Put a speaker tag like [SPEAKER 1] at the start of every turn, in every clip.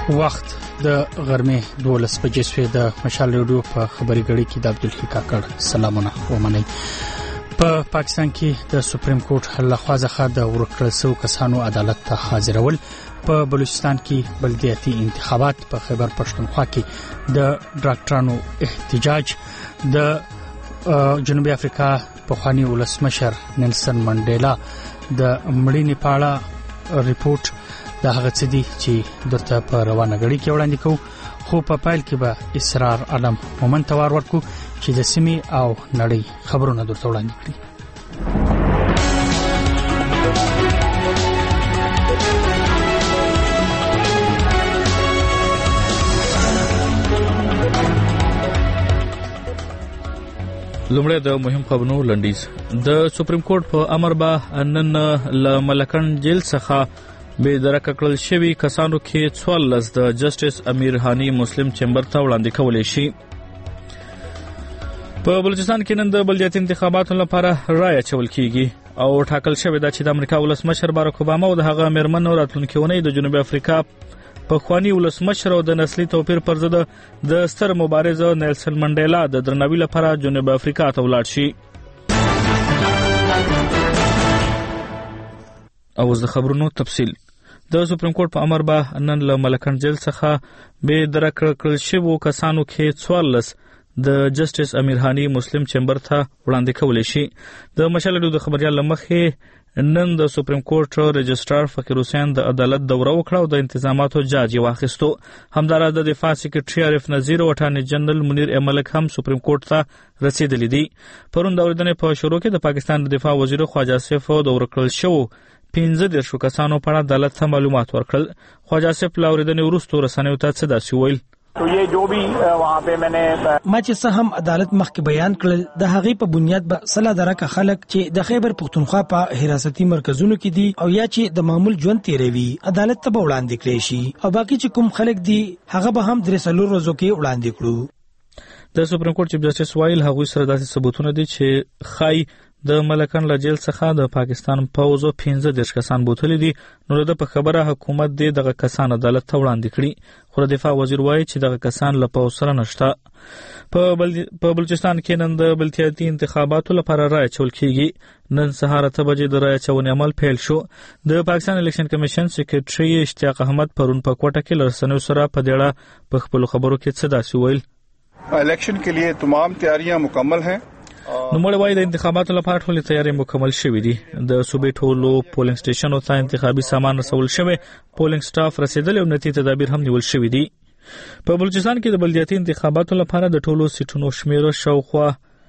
[SPEAKER 1] وخت د غرمې 12 بجې شوې د مشال ریډیو په خبري غړي کې د عبدالحی کاکړ سلامونه ومنئ. په پاکستان کې د سپریم کورټ لخوا څخه د ورکړل شوو کسانو عدالت ته حاضرول، په بلوچستان کې بلدیاتي انتخابات، په خیبر پښتونخوا کې د ډاکټرانو احتجاج، د جنوبي افریقا پخوانی ولسمشر نیلسن منډیلا د مړینې په اړه ریپورت دا هغه څه دي چې درته په روانه غړي کې وړاندې کوو، خو په پایل کې به اسرار علم مومن توار ورکو چې د سیمې او نړۍ خبرونه درته وړاندې کړي.
[SPEAKER 2] لومړی د مهم خبرونو لنډیز. د سپریم کورټ په امر به نن له ملکن جیل څخه به درک کړل شوی کسانو کې 14 د جسټس امیر هانی مسلم چیمبر ته وړاندې کولای شي. په بلوچستان کې نن د بلدیاتي انتخاباتو لپاره رایه چول کیږي او ټاکل شوی دا چې د امریکا ولسمشر باراک اوباما او د هغه میرمن راتلونکي ونې د جنوبي افریقا پخوانی ولسمشر او د نسلي توپیر پر ضد د ستر مبارز نیلسن منډیلا د درناوي لپاره جنوبي افریقا ته ولاړ شي. او د خبرونو تفصیل. د سپریم کورټ په امر به نن له ملکن جیل څخه به درک کړل شوی کسانو کې 14 د جسټس امیر هانی مسلم چیمبر ته وړاندې کولای شي. د مشالډو د خبريال لمخې نن د سپریم کورټ رجسترار فقیر حسین د عدالت دوره وکړه او د انتظاماتو جاج واخیستو. همدارس د دفاع سکرټری عارف نذیر او اټارنی جنرال منیر ملک هم سپریم کورټ ته رسیدلی دي. پرون د اوریدنې په شروع کې د پاکستان د دفاع وزیر خواجه آصف او د ورکړل شو 15 کسانو په اړه عدالت ته معلومات ورکړل. خواجه آصف له اوریدنې وروسته رسنیو ته څه داسې ویل.
[SPEAKER 3] تو یہ جو بھی وہاں پہ میں نے
[SPEAKER 4] ما چې څه هم عدالت مخکې بیان کړل د هغې په بنیاد به سلا درکه خلک چې د خیبر پښتونخوا په حراستي مرکزونو کې دي او یا چې د معمول ژوند تیروي عدالت ته وړاندې کړي شي او باقي چې کوم خلک دي هغه به هم 3 ورځو کې وړاندې کړو.
[SPEAKER 2] د سپریم کورټ چیف جسټس وایل هغه سره داسې ثبوتونه دي چې خای د ملکن له جیل څخه د پاکستان پوځو 15 کسان بوتلي دي. نو د په خبره حکومت دغه کسان عدالت ته وړاندې کړي، خو دفاع وزیر وایي چې دغه کسان له پوځ سره نشته. په بلوچستان کې نن د بلدیاتي انتخاباتو لپاره رایه چول کیږي. نن سهار 8 بجې د رایه چونې عمل پیل شو. د پاکستان الیکشن کمیشن سکرټری اشتیاق احمد پرون په کوټه کې لرسنیو سره په دېړه په خپل خبرو کې څه داسې ویل.
[SPEAKER 5] الیکشن के लिए तमाम तैयारियां मुकम्मल हैं.
[SPEAKER 2] نو مړ وای د انتخاباتو لپاره ټولې تیاری مکمل شوې دي. د صوبې ټولو پولینګ سټیشنونو ته انتخابي سامان رسول شوی، پولینګ سټاف رسیدل او نتیجه تدابیر هم نیول شوې دي. په بلوچستان کې د بلدیاتي انتخاباتو لپاره د ټولو سیټونو شمیر شاوخوا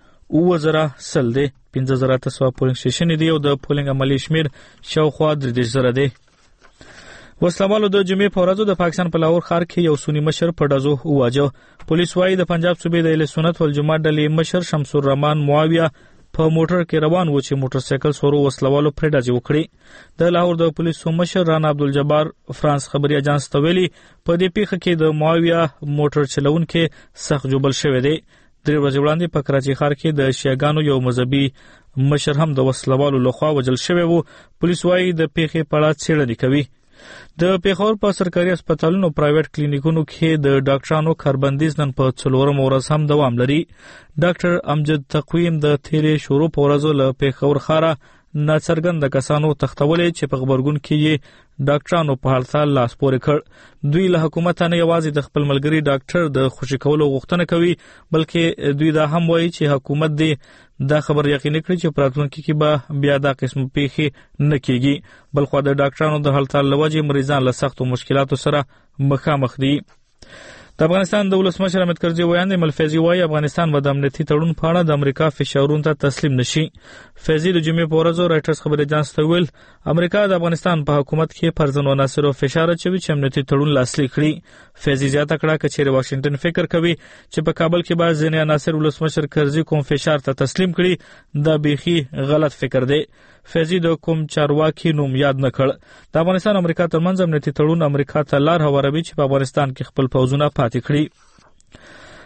[SPEAKER 2] 2000 دی. 15000 پولینګ سټیشن دي او د پولینګ عملی شمیر شاوخوا 3000 دی. وسلوالو د جمعې په ورځ د پاکستان په لاهور ښار کې یو سنی مشر په ډزو وواجه. پولیس وايي د پنجاب صوبې د اهل سنت والجماعت ډلې مشر شمس الرحمن معاویه په موټر کې روان و چې موټر سایکل سورو وسلوالو پر ډزې وکړي. د لاهور د پولیسو مشر رانا عبدالجبار فرانس خبري اجانس ته ویلي په دې پیښه کې د معاویه موټر چلونکو سخت جوړل شوی دی. 3 ورځې وړاندې په کراچي ښار کې د شیعاګانو یو مذهبي مشر هم د وسلوالو لخوا وژل شوی و. پولیس وايي د پیښې په اړه څېړنې کوي. د پیښور په سرکاري هسپتالونو پرایویټ کلینیکونو کې د ډاکټرانو کاربندیز نن په 4 ورځ هم دوام لري. ډاکټر امجد تقویم د تیرې شروع په ورځ له پیښور ښاره ناڅرګند کسانو تختولې چې په خبرګون کې یې ډاکټرانو په حالت لاس پورې کړ. دوی له حکومت نه یوازې د خپل ملګری ډاکټر د خوشی کولو غوښتنه کوي، بلکې دوی دا هم وایي چې حکومت دې دا خبر یقیني کړي چې پراتونکو کې به بیا دا قسم پیښې نه کیږي. بلخو د ډاکټرانو د حالت لوجې مریضان له سختو مشکلاتو سره مخامخ دي. د افغانستان د ولسمشر حامد کرزي ویاند ملفظي وایي افغانستان به د امنیتي تړون په اړه د امریکا فشارونو ته تسلیم نشي. فیضي د جمعې په ورځ رائټرز خبري اجانس ته ویل امریکا د افغانستان په حکومت کې فرضاً عناصر او فشار اچوي چې امنیتي تړون لاسلیک کړي. فیضي زیاته کړه چې واشنگټن فکر کوي چې په کابل کې به ځینې عناصر ولسمشر کرزي کوم فشار ته تسلیم کړي دا بیخي غلط فکر دی. فیضي د کوم چارواکي نوم یاد نه کړ. د افغانستان امریکا ترمنځ امنیتي تړون امریکا ته لار هواروي چې په افغانستان کې خپل پوځونه پاتې کړي.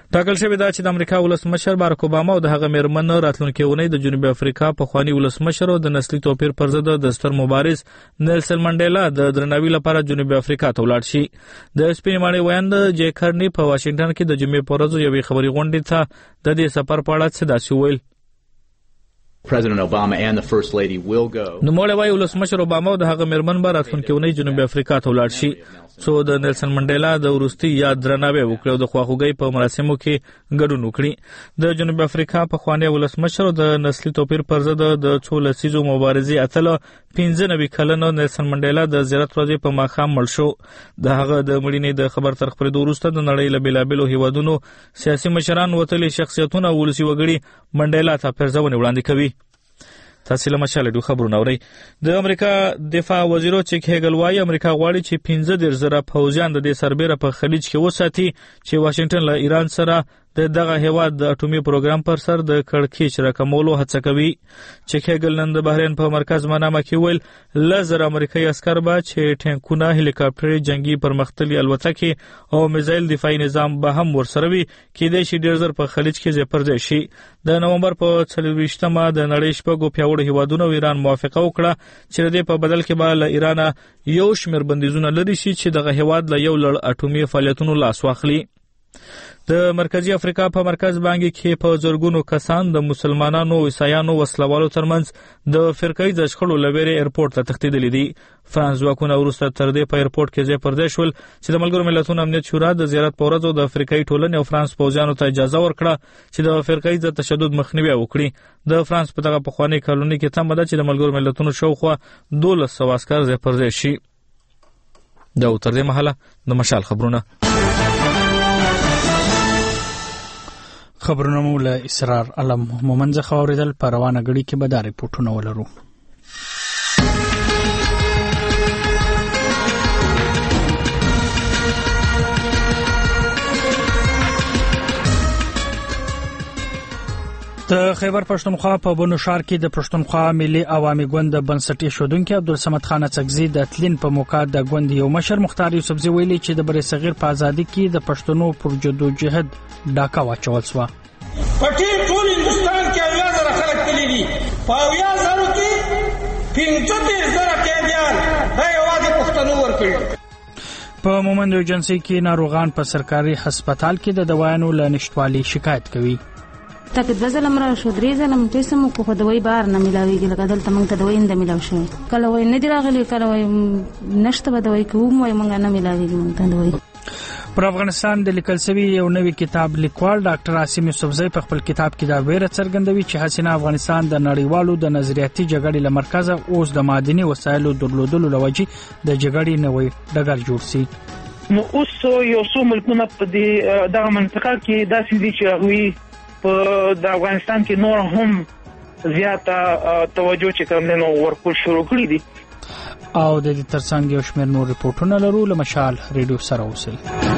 [SPEAKER 2] ټاکل شوی دا چې د امریکا ولسمشر باراک اوباما او د هغه میرمن راتلونکي اونۍ د جنوبي افریقا پخوانی ولسمشر او د نسلي توپیر پر ضد د ستر مبارز نیلسن منډیلا د درناوي لپاره جنوبي افریقا ته ولاړ شي. د سپینې ماڼۍ ویاند جې کرني په واشنگټن کې د جمعې په ورځ یوې خبري غونډې ته د دې سفر په اړه څه داسې وویل.
[SPEAKER 6] President Obama and the First Lady will go.
[SPEAKER 2] نو موږ وایو ولسمشر اوباما او د هغه میرمن به راتلونکي اونۍ جنوبي افریقا ته ولاړ شي څو د نیلسن منډیلا د وروستي یاد درناوی وکړي او د خواخوږۍ په مراسمو کې ګډون وکړي. د جنوبي افریقا پخوانی ولسمشر او د نسلي توپیر پر ضد د څو لسیزو مبارزې اتل 95 کلن نیلسن منډیلا د زیارت ورځې په ماښام مړ شو. د هغه د مړینې د خبر تر خپرېدو وروسته د نړۍ له بېلابېلو هیوادونو سیاسي مشران وتلي شخصیتونه او ولسي وګړي منډیلا ته پیرزونې وړاندې کوي. تاسو له مشال ډو خبرونه اورئ. د امریکا دفاع وزیر چیک هیګل وايي امریکا غواړي چې 15,000 پوځیان د دې سربېره په خلیج کې وساتي چې واشنگټن له ایران سره د دغه هیواد د اټومي پروګرام پر سر د کړکېچ راکمولو هڅه کوي. چیک هیګل نن د بحرین په مرکز منامه کې ویل لزر امریکایي عسكر به چې ټانکونه هلیکاپټر جنگي پرمختللي الوتکې او میزایل دفاعي نظام به هم ورسره وي کېدای شي ډېر زر په خلیج کې ځای پر ځای شي. د نومبر په 24مه د نړۍ شپږو پیاوړو هیوادونو ایران موافقه وکړه چې د دې په بدل کې به له ایران یو شمېر بندیزونه لري شي چې دغه هیواد له یو لړ اټومي فعالیتونو لاس واخلي. د مرکزی افریقا په مرکز بانګي کې په زرګونو کسان د مسلمانانو او عیسایانو وسلوالو ترمنځ د فرقې د شخړو لويري ایرپورټ ته تښتېدلې دي. فرانس ځواکونه وروسته تر دې په ایرپورټ کې ځای پر ځای شول چې د ملګرو ملتونو امنیت شورا د زیارت په ورځ د افریقایي ټولنې او فرانس پوځیانو ته اجازه ورکړه چې د فرقې د تشدد مخنیوي وکړي. د فرانس په دغه پخوانی کالونی کې تمه ده چې د ملګرو ملتونو شاوخوا 1200 عسكر ځای پر ځای شي. دا تر دې مهاله د مشال خبرونه.
[SPEAKER 1] خبرونه مو له اسرار علم مومن څخه اوریدل. په روانه غړي کې به دا ریپورتونه ولرو. د خیبر پښتونخوا په بنو شهر کې د پښتونخوا ملي عوامي ګوند بنسټي شودونکو عبدالصمد خان اڅکزي د تلین په موقع د ګوند یو مشر مختار یوسفزي ویلي چې د بری صغیر په ازادي کې د پښتنو پر جدوجہد ډاکا واچول سو.
[SPEAKER 7] پټي ټول هندستان کې اویا زره خلک تللي په اویا زره کې 15,000 قیدیان دا یوازې پښتنو ورکړي.
[SPEAKER 1] په مومند ایجنسی کې ناروغان په سرکاري هسپتال کې د دوايانو له نشټوالي شکایت کوي.
[SPEAKER 8] تاکي د ځل امر شو درې ځل هم چې سم کو خدوي بار نه ملاويږي لکه دلته موږ ته دوی نه ملاوي شي کله وای نه دی راغلي کله وای نشته به دوی کوم وای موږ نه ملاويږي موږ ته دوی.
[SPEAKER 1] پر افغانستان د لیکل شوی یو نوی کتاب لیکوال ډاکټر عاصم یوسفزئی په خپل کتاب کې دا ویره څرګندوي چې حسینه افغانستان د نړیوالو د نظریاتي جګړې لمرکز اوس د معدني وسایلو درلودلو لوجي د جګړې نوې ډګر جوړ شي.
[SPEAKER 9] نو اوس یو څو ملکونه په دې دغه منطقه کې داسې دي چې هغوی په د افغانستان کې نور هم زیاته توجه چې کوم نو ورکول شروع کړی دي.
[SPEAKER 1] او د دې ترڅنګ یو شمېر نور ریپورتونه لرو. له مشال ریډیو سره اوسئ.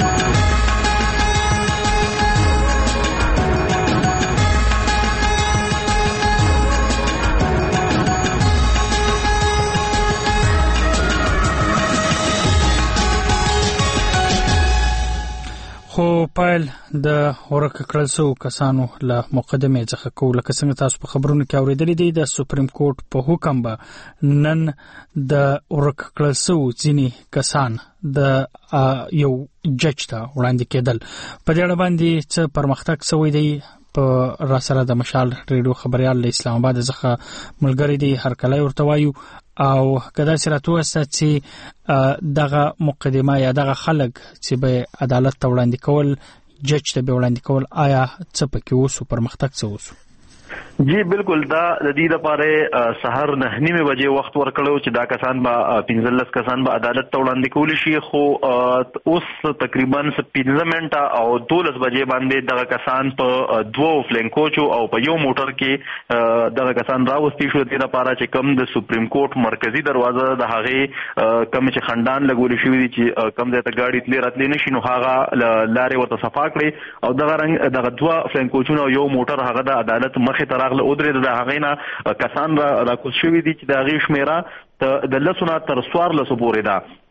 [SPEAKER 1] خو پایل د ورک کړل سو کسانو له مقدمه څخه کول لکه څنګه تاسو په خبرونو کې اوریدلې دي د سپریم کورټ په حکم به نن د ورک کړل سو ځینی کسان د یو جج ته وړاندې کېدل. په دې اړه باندې څه پرمختګ شوی دی. په را سره د مشال ریډیو خبريال له اسلام آباد څخه ملګری دی هر کله ورته وایو او کدا سره توسه چې دغه مقدمه یا دغه خلک چې به عدالت ته وړاندې کول جج ته به وړاندې کول آیا څه پکې وسو پرمختګ څه وسو؟
[SPEAKER 10] جی بالکل دا د دې لپاره سحر 9:30 بجې وخت ورکړو چې دا کسان به 15 کسان به عدالت ته وړاندې کول شي. خو اوس تقریبا 15 منټه او 12 بجې باندې دغه کسان په دوه فلنکوچو او په یو موټر کې دغه کسان راوستي شو د لپاره چې کوم د سپریم کورټ مرکزی دروازه د هغه کوم چې خندان لګول شوی دي چې کوم ځای ته گاډي تللی راتلی نشي نو هغه لارې ورته صفا کړي او دغه رنګ دغه دوه فلنکوچونه یو موټر هغه د عدالت مخې ته راغله او درې د هغه نه کسان را کوز شوی دي چې د هغه شمیره د لسونه تر 14 پورې ده.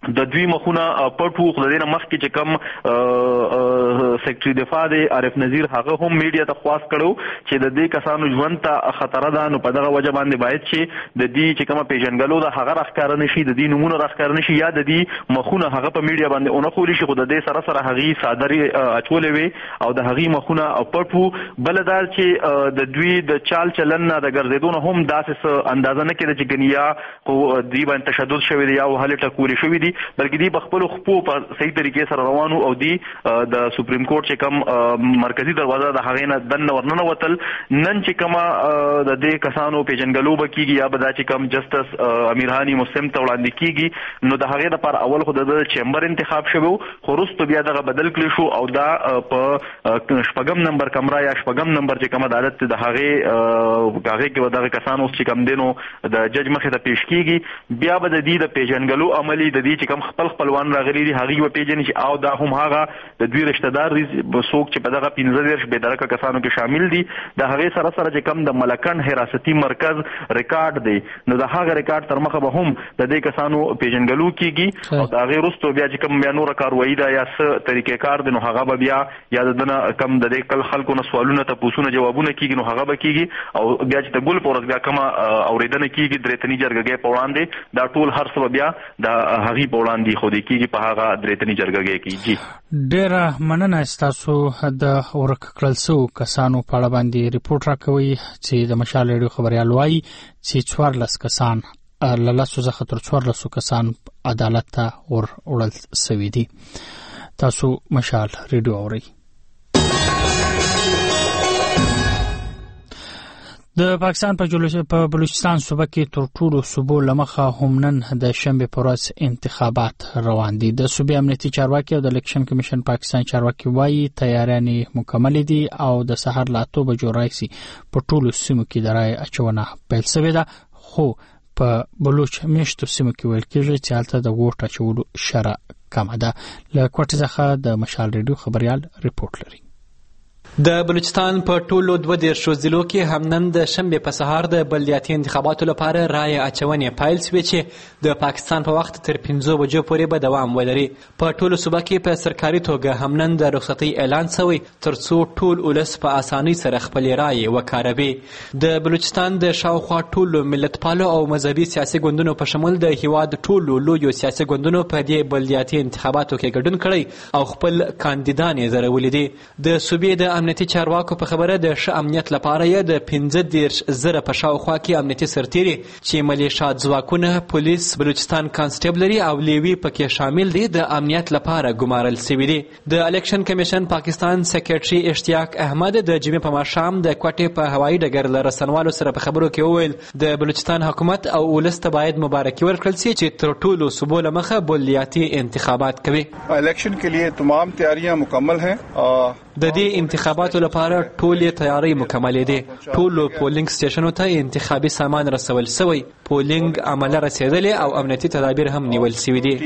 [SPEAKER 10] د دوی مخونه پټو خو د دې مخکې چې کم سیکرټري دفاع دی عارف نذیر هغه هم میډیا ته خواست کړو چې د دې کسانو ژوند ته خطر ده، نو په دغه وجه باندې باید چې د دې چې کومه پیژنګلو د هغه راښکاره نشي، د دې نمونه راښکاره نشي یا د دې مخونه هغه په میډیا باندې اونخولي شي، خو د دې سره سره هغه صادري اچولې وي او د هغه مخونه پټو. بل دا چې د دوی د چال چلن د ګرځېدون هم داسې اندازه نه کېده چې ګنیا خو دوی باندې تشدد شوی دی یا وهلې ټکولې شوی دی، بلکې دی په خپل خپو په صحیح طریقې سره روانو او دی د سپریم کورټ چې کوم مرکزی دروازه د هغې نه دننه ورننه وتل. نن چې کومه د دې کسانو پیژنګلو به کېږي یا به دا چې کوم جسټس امیر هاني مسلم ته وړاندې کېږي، نو د هغې لپاره اول خو د چیمبر انتخاب شوی خو وروسته بیا دغه بدل کړی شو او دا په شپږم نمبر کمره یا شپږم نمبر چې کوم عدالت د هغې کې به دغه کسان اوس چې کوم دی نو د جج مخې ته پیش کېږي. بیا به د دې د پیژنګلو عملي د دې چې کوم خپل خپلوان راغلي دي هغوی به پېژني چې او دا هم هغه د دوی رشته دار دي څوک چې په دغه 15 بېدرکه کسانو کې شامل دي. د هغې سره سره چې کوم د ملکنډ حراستي مرکز ریکارډ دی نو د هغه ریکارډ تر مخه به هم د دې کسانو پیژنګلو کېږي او د هغې وروسته بیا چې کوم بیا نوره کاروایي ده یا څه طریقې کار دی نو هغه به بیا یا د دنه کم د دې خلکو نه سوالونه تپوسونه جوابونه کېږي نو هغه به کېږي او بیا چې د ګل په ورځ بیا کومه اورېدنه کېږي درې تنې جرګګۍ په وړاندې دا ټول هر څه به بیا د هغې په وړاندې ښودل کېږي په هغه درې تنې جرګګۍ کې. جی
[SPEAKER 1] ډېره مننه ستاسو د ورک کړل شوو کسانو په اړه باندې ریپورټ راکوي چې د مشال ریډیو خبریال وایي چې 14 کسان له لسو څخه تر 14 کسان عدالت ته وړل شوي دي. تاسو مشال ریډیو اورئ. د پاکستان په بلوچستان صوبه کې تر ټولو صوبو لمخه هم نن د شنبه پر ورځ انتخابات روان دي. د صوبې امنیتي چارواکي او د الیکشن کمیشن پاکستان چارواکي وایي تیاریانې مکمل دي او د سحر لا 8 بجو راځي په ټولو سیمو کې د رای اچونه پیل شوې ده، خو په بلوچ میشتو سیمو کې ویل کېږي چې هلته د ووټ اچولو شرح کمه ده. له کوټې څخه د مشال ریډیو خبریال ریپورټ لري.
[SPEAKER 11] د بلوچستان په ټولو 22 ضلعو کې هم نن د شنبه په سهار د بلدیاتي انتخاباتو لپاره رای اچونې پیل شوې چې د پاکستان په وخت تر 15 بجو پورې به دوام ولري. په ټولو صوبه کې په سرکاري توګه هم نن د رخصتۍ اعلان شوی ترڅو ټول ولس په اسانۍ سره خپل رای وکاروي. د بلوچستان د شاوخوا ټولو ملتپالو او مذهبي سیاسي ګوندونو په شمول د هیواد ټولو لویو سیاسي ګوندونو په دې بلدیاتي انتخاباتو کې ګډون کړی او خپل کاندیدان یې زرولي دي. د صوبې د امنیتي چارواکو په خبره د ښه امنیت لپاره یې د 15,000 په شاوخوا کې امنیتي سرتیري چې ملیشات ځواکونه، پولیس، بلوچستان کانسټیبلري او لیوي پکې شامل دي د امنیت لپاره ګمارل شوي دي. د الیکشن کمیشن پاکستان سیکرټري اشتیاق احمد د جمعې په ماښام د کوټې په هوایي ډګر له رسنوالو سره په خبرو کې وویل د بلوچستان حکومت او ولس ته باید مبارکي ورکړل شي چې تر ټولو صوبو له مخه بلدیاتي انتخابات کوي.
[SPEAKER 5] الیکشن के लिए तमाम तैयारियां मुकम्मल हैं.
[SPEAKER 11] د دې انتخاباتو لپاره ټولې تیاری مکمل دي. ټولو پولینګ سټیشنونو ته انتخابي سامان رسول شوی، پولینګ عمله رسیدلې او امنیتي تدابیر هم نیول شوي دي.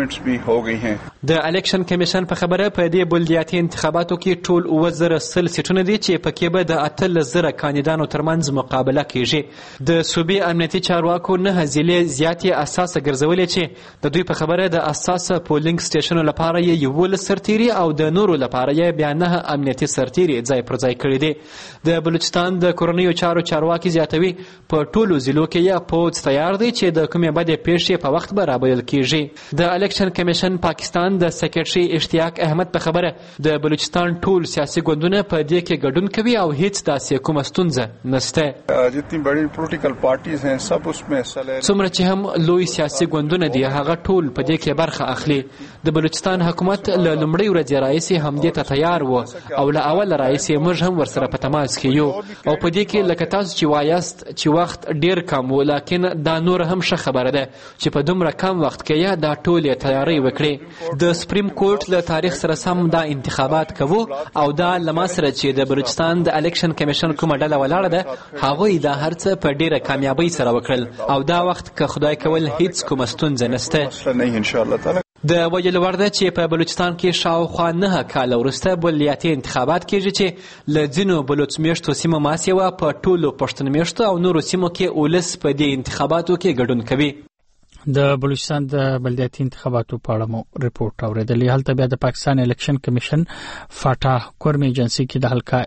[SPEAKER 11] د الیکشن کمیشن په خبره په دې بلدیاتي انتخاباتو کې ټول 9,000 سیټونه دي چې پکې به د 8,000 کاندیدانو ترمنځ مقابله کیږي. د صوبې امنیتي چارواکو 9 ضلع زیاتې اساسه ګرځولې چې د دوی په خبره د اساسه پولینګ سټیشنونو لپاره یې 11 سرتیري او د نورو لپاره یې بیا 9 امنیتي سرتیري ځای پر ځای کړي دي. د بلوچستان د کورنیو چارو چارواکي زیاتوي په ټولو ضلعو کې یا پوځ تیار دی چې د کومې بدې پیښې په وخت به رابلل کیږي. د الیکشن کمیشن پاکستان د سیکرټري اشتیاق احمد په خبره د بلوچستان ټول سیاسي ګوندونه په دې کې ګډون کوي او هیڅ داسې کومه ستونزه نشته.
[SPEAKER 5] جتنی بڑی پولیټیکل پارټیز ہیں سب اس میں حصہ لے.
[SPEAKER 11] څومره چې هم لوی سیاسي ګوندونه دي هغه ټول په دې کې برخه اخلي. د بلوچستان حکومت له لومړۍ ورځې راهیسې همدې ته تیار و او له اول راهیسې موږ هم ورسره په تماس کې یو او په دې کې لکه تاسو چې وایاست چې وخت ډیر کم و، لکن دا نور هم ښه خبره ده چې په دومره کم وخت کې یا دا ټولې تیاری وکړي. د سپریم کورټ له تاریخ سره سم دا انتخابات کوو او دا لما سره چې د بلوچستان د الیکشن کمیشن کومه ډله ولاړه ده هغوی دا هر څه په ډیره کامیابۍ سره وکړل او دا وخت که خدای کول هیڅ کومه ستونزه نشته. د ویل وړ ده چې په بلوچستان کې شاوخوا 9 کاله وروسته بلدیاتي انتخابات کېږي چې له ځینو بلوچ میشتو سیمو ماسیوه په ټولو پښتون میشتو او نورو سیمو کې ولس په دې انتخاباتو کې ګډون کوي.
[SPEAKER 1] د بلوچستان د بلدیاتي انتخاباتو په اړه مو ریپورت اوریدلی. هلته بیا د پاکستان الیکشن کمیشن فاټا کورمي ایجنسی کې د حلقه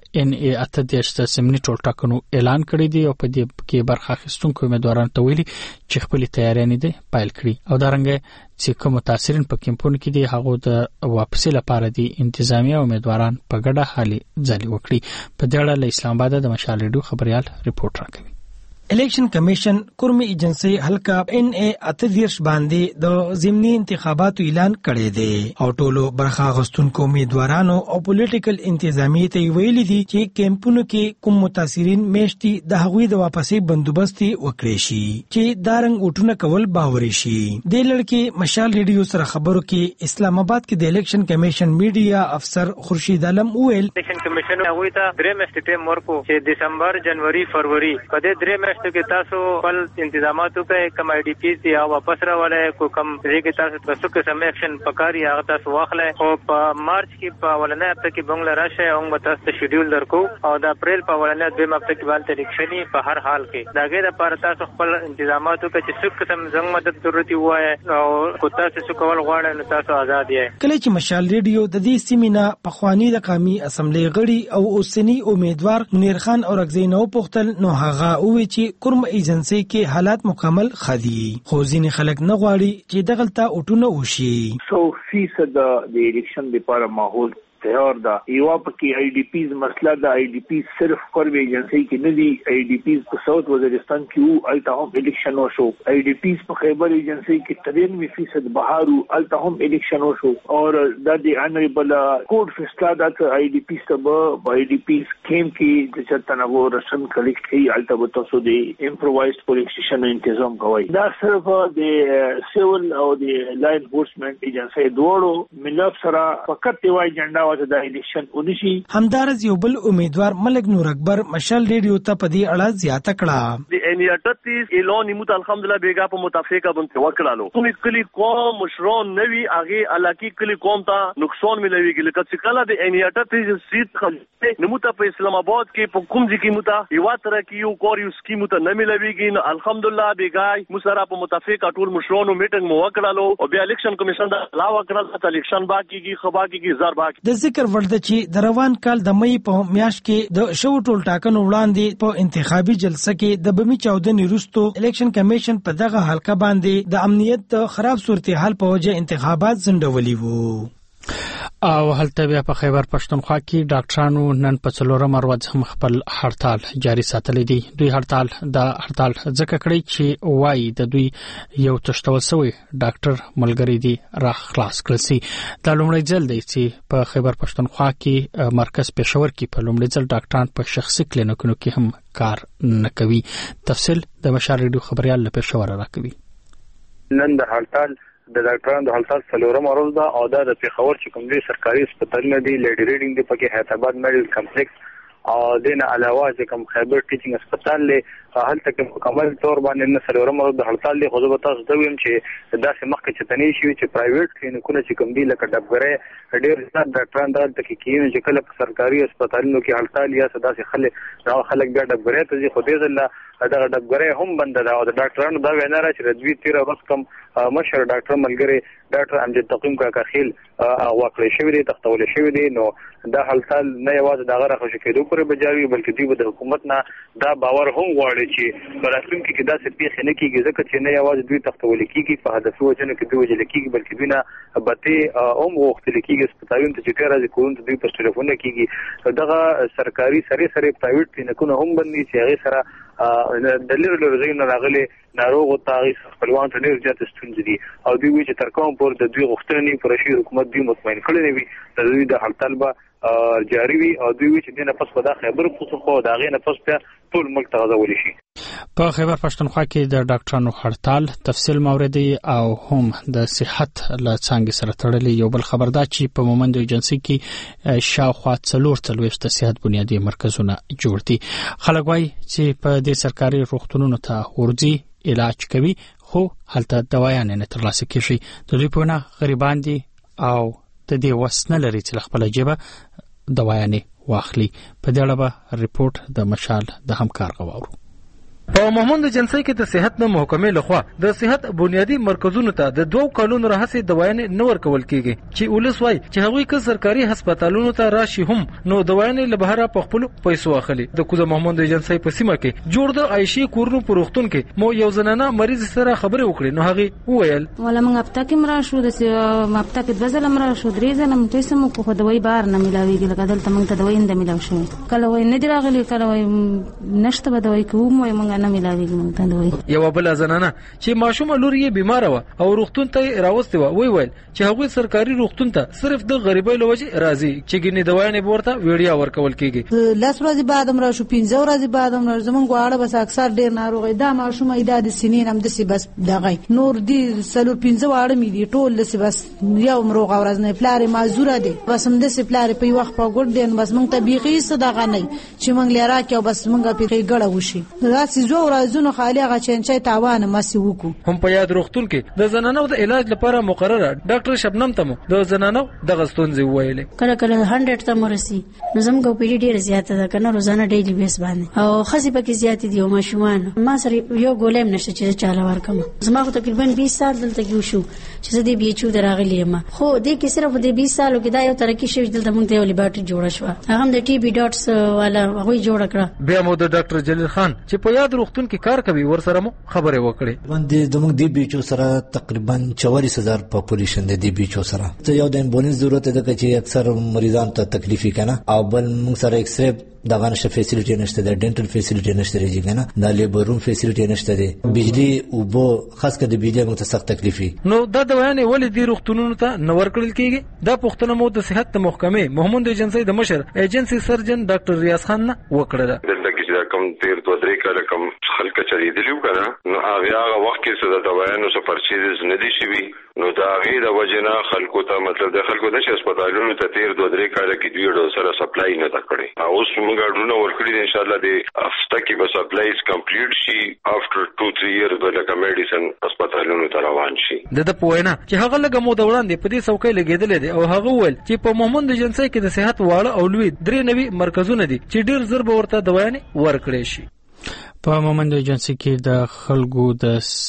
[SPEAKER 1] NA 88 سیمني ټولټاکنو اعلان کړی دی او په دې کې برخه اخیستونکو امیدوارانو ته ویلي چې خپل تیاری نه پایل کړي او دارنګه چې کوم متاثرین په کمپونو کې دي هغه د واپسی لپاره دي انتظامیه امیدواران په ګډه حالي ځلي وکړي. په دې اړه له اسلام آباد د مشال ریډیو خبريال ریپورت راکوي.
[SPEAKER 4] الیکشن کمیشن کورمي ایجنسی حلقه NA 88 باندې د ضمني انتخاباتو اعلان کړی دی او ټولو برخه غوښتونکو امیدوارانو او پولیټیکل انتظامیه ته ویلي دي چې کمپونو کې کوم متاثرین میشتي د هغوی د واپسی بندوبست وکړي شي چې دارنګ وټونه کول باوري شي. د لړکې مشال ریډیو سره خبرو کې اسلام آباد کې د الیکشن کمیشن میډیا افسر خورشید عالم ویل
[SPEAKER 12] الیکشن کمیشن هغه ته درې میاشتې ټیم ورکو چې دسمبر جنوري فروری په دې درې میاشتو کې تاسو خپل انتظامات وکړئ. کوم آی ډي پی یا واپس راولای کو کوم ځای تاسو تاسو قسم اکشن پکاري هغه تاسو واخلئ او په مارچ کې په ولنه هفته کې بنگله راشه او تاسو ته شیډول درکو او د اپریل په ولنه دویم هفته کې باندې الیکشني په هر حال کې دا غیر لپاره تاسو خپل انتظامات وکړئ چې څوک قسم زنګ مدد ضرورت وای او کو تاسو څه کول غواړئ نو تاسو آزاد یې.
[SPEAKER 4] کله چې مشال ریډیو د دې سیمینا په خواني د قومي اسمبلی غړي او اوسنی امیدوار منیر خان او رغزینو پختل نو هغه وی چې کورم ایجنسی کې حالات مکمل خدي خو ځینې خلک نه غواړي چې دغلطه اوټونه وشي.
[SPEAKER 13] 100% د الیکشن لپاره ماحول تیار دا یو پکې آی ډي پیز مسله د آی ډي پیز صرف کورمي ایجنسی کې نه دي. آی ډي پیز په ساوث وزیرستان کې الته هم الیکشن وشو. آی ډي پیز په خیبر ایجنسی کې 93% بهارو الته هم الیکشن وشو او د انریبل کوډ فیصله د آی ډي پیز ته آی ډي پیز کیم کې د چتنغو رسن کلیکټ کې الته به تاسو د امپرووایزد پولیس سټیشن تنظیم کوي. دا صرف د سیول او د لا انفورسمنت ایجنسی دوړو ملف سره فقط یو ایجنډا د الیکشن ونشي.
[SPEAKER 4] همدارز یو بل امیدوار ملک نور اکبر مشال ریډیو ته په دې اړه زیاته کړه.
[SPEAKER 14] د NA 38 اعلان نیمه الحمدلله بیګا په متفقه باندې وکړالو. کوم کلی قوم مشرون نوی هغه علاقی کلی قوم ته نقصان ملويږي لکه چې کله د NA 38 سیټ خلک نموته په اسلام آباد کې په کوم ځای کې موته یو تر کې یو کور یو سکیم ته نه ملويږي. الحمدلله بیګا مسره په متفقه ټول مشرونو میټینګ مو وکړالو او بیا الیکشن کمیشن دا لا وکړل چې الیکشن باقیږي خو باقیږي زر باقی.
[SPEAKER 4] ذکر ورده چې د روان کال د مې په میاشت کې د شو ټول ټاکنو وړاندې په انتخابي جلسه کې د بمی 14 وروسته الیکشن کمیشن په دغه حلقه باندې د امنیت د خراب صورتحال په وجه انتخابات ځنډولي وو.
[SPEAKER 1] او هلته بیا په خیبر پښتونخوا کې ډاکټرانو نن په څلورم ورځ هم خپل هړتال جاري ساتلی دی. دوی هړتال ځکه کړی چې وایي د دوی یو تشتول شوی ډاکټر ملګری دی را خلاص کړل شي. دا لومړی ځل دی چې په خیبر پښتونخوا کې مرکز پېښور کې په لومړي ځل ډاکټران په شخصي کلینیکونو کې هم کار نه کوي. تفصیل د مشال ریډیو خبريال له پېښور راکوي.
[SPEAKER 15] نن د هړتال د ډاکټرانو د هړتال څلورم ورځ ده او دا د پېښور چې کوم دي سرکاري هسپتالونه دي لیډي ریډینګ دی پکې حیدرآباد میډیکل کمپلیکس او دین علاوه چې کوم خیبر ټیچینګ هسپتال له هلته کې مکمل تور باندې نه څلورم ورځ د هړتال دی. خو زه به تاسو ته وایم چې داسې مخکې چې تنې شي چې پرایویټ کلینیکونه چې کوم دي لکه ډبګرې ډېر زیات ډاکټران دلته کې کېږي چې کله په سرکاري هسپتالونو کې هړتال یا داسې خلک بیا ډبګرې ته ځي. خو دې ځل دغه ډبګرې هم بند ده او د ډاکټرانو دا وینا را چې د دوی 13 ورځ کم مشر ډاکټر ملګری ډاکټر امجد تقیم کاکا خیل واقع شوی دی تختول شوی دی. نو دا هړتال نه یوازې د غره خوشی کېدو پورې بجاوي بلکې دوی د حکومت نه دا باور هم غواړي چې براتونکو کې داسې پیښې نه کیږي ځکه چې نه یوازې دوی تختول کیږي په هدفي وجنه کې دوی وجل کیږي بلکې دوی نه بته هم وختل کیږي هسپتالونو ته چې راځي کوونته دوی په ټلیفون کیږي. دغه سرکاري سره پرایویټ کلینیکونه هم بندي چې هغه سره د لرلو زین راغلي ناروغ او تاریخ خپلوان ته ډیر زیات ستونزې دي او دوی چې تر کوم پور د دوی غوښتنې پر شي حکومت دوی مطمئن کړي نه وي د دوی د هړتال به جاری وي او دوی چې دنه پس په داخله خبر خو دا غي نه پس په ټول ملک ته غوړي شي.
[SPEAKER 1] په خیبر پښتونخوا کې د ډاکټرانو هړتال تفصیل موردي او هم د صحت له څنګه سره تړلې یو بل خبر دا چې په مومند ایجنسی کې شاوخوا 440 صحت بنیادی مرکزونه جوړ دي. خلک وايي چې په دې سرکاري روغتونونو ته ورځي علاج کوي خو هلته دوايان نه ترلاسه کیږي. د دوی په نه غریبان دي او د دې وسنه لري چې خپل جيبه دوايان واخلي. په دې اړه به ریپورت د مشال د همکار غواړو.
[SPEAKER 16] په محمود جنسي کې د صحت نه محکمې لخوا د صحت بنیادی مرکزونو ته د 2 کلونو راهیسې دوايانې نه ورکول کیږي چې ولس وای چې هغوی که سرکاري هسپتالونو ته راشي هم نو دوايانې له بهر په خپل پیسو اخلي. د کوزه محمود جنسي په سیمه کې جوړ د عائشې کورونو پروختون کې مو یو زنانه مریض سره خبرې وکړې نو هغه وویل
[SPEAKER 8] ولا موږ هفته کې مرا شو د هفته کې 2 ځله مرا شو 3 ځله موږ تاسو مو خو دوايي بار نه ملاويږي لکه دلته موږ ته دوايي نه ملاوي شي کله وای نه دی راغلي کله وای نشته به دوايي کوم وای موږ نه ملاويږي موږ ته دوايي.
[SPEAKER 16] یو بل زنانه چې ماشومه لور یې بیمار و او روغتون ته راوستي و ویل چې هغه سرکاري روغتون ته صرف د غریبۍ لوجه راځي چې ګنې دوايانې ورته ویډیا ورکول کیږي.
[SPEAKER 17] لاس ورځې بعد امر شو 15 ورځې بعد امر زمونږ غواړه بس اکثر ډیر ناروغي دا ماشومه ایداد سنین هم د سی بس دغه نور دی سلور 15 واړه می دي ټول د سی بس یو مروغ ورځ نه پلار معذوره دي بس هم د سی پلار په وخت په ګډ دین بس مونږ ته بیخي صدقه نه چې مونږ لرا کې بس مونږ په ګړه وشي راسي زو ورځونو خالي هغه چنچي تاوان ماسي وکړو.
[SPEAKER 16] هم په یاد روغتون کې د زنانو د علاج لپاره مقرره ډاکټر شبنم تمو د زنانو د غستونځي ویلې
[SPEAKER 18] کله کله 100 ته مرسي نو زموږ په دې ډیره زیاته ده کنه روزانه ډیلی بیس باندې او خسي پکې زیات دي او ماشومان ما سره یو ګولم نشته چې چاله ورکم زما خو تقریبا 20 سال دلته کې وشو چې زه دې بي چو دراغلی ما خو دې کې صرف دې 20 سالو کې دا یو ترقی شوی دلته موږ ته یو لیبارټي جوړه شو هغه د ټي بي ډاټس والا هغه جوړ کړ.
[SPEAKER 16] بیا مو د ډاکټر جلیل خان چې په یاد روغتون کې کار کوي ورسره مو خبرې وکړې.
[SPEAKER 19] باندې زموږ دی بي چو سره تقریبا 44000 پاپولیشن دی بي چو سره ته یو د امبولانس ضرورت ده چې اکثر مریضان ته تکلیفي کنه او بل موږ سره ایکس ری دغه نشه فیسیلیټي نشته د ډینټل فیسیلیټي نشته دی کنه د لیبر روم فیسیلیټي نشته دی بجلی او بو خاص کر د بجلی موږ ته سخت تکلیفي نو دا دوايانې ولې دی روغتونونو ته نور کړل کیږي. دا پښتنه مو د صحت محکمې محمود جنسي د مشر ایجنسی سرجن ډاکټر ریاض خان نه وکړه.
[SPEAKER 20] کم تیر 2-3 کال کم خلک چریدلیو کنه نو هغه وخت کې څه د دوايانو څه پرچیز نه دي شوی نو دا غي د وجنه خلکو ته مطلب د خلکو د هسپتالونو ته تیر 2-3 کال کې دوی ډول سره سپلای نه تکړي اوس موږ ډونه ورکړي ان شاء الله د هفته کې به سپلایز کمپلیټ شي افټر 2-3 ایئرز به لکه میډیسن هسپتالونو ته روان شي.
[SPEAKER 16] د پوهینا چې هغه لګه مو د وړاندې په دې څوکۍ لګیدل دي او هغه ول چې په محمود جنسي کې د صحت واړه او لوی 3 نوي مرکزونه دي چې ډیر زر به ورته دوايانې ورکړي شي.
[SPEAKER 1] په مومند ایجنسی کې د خلکو د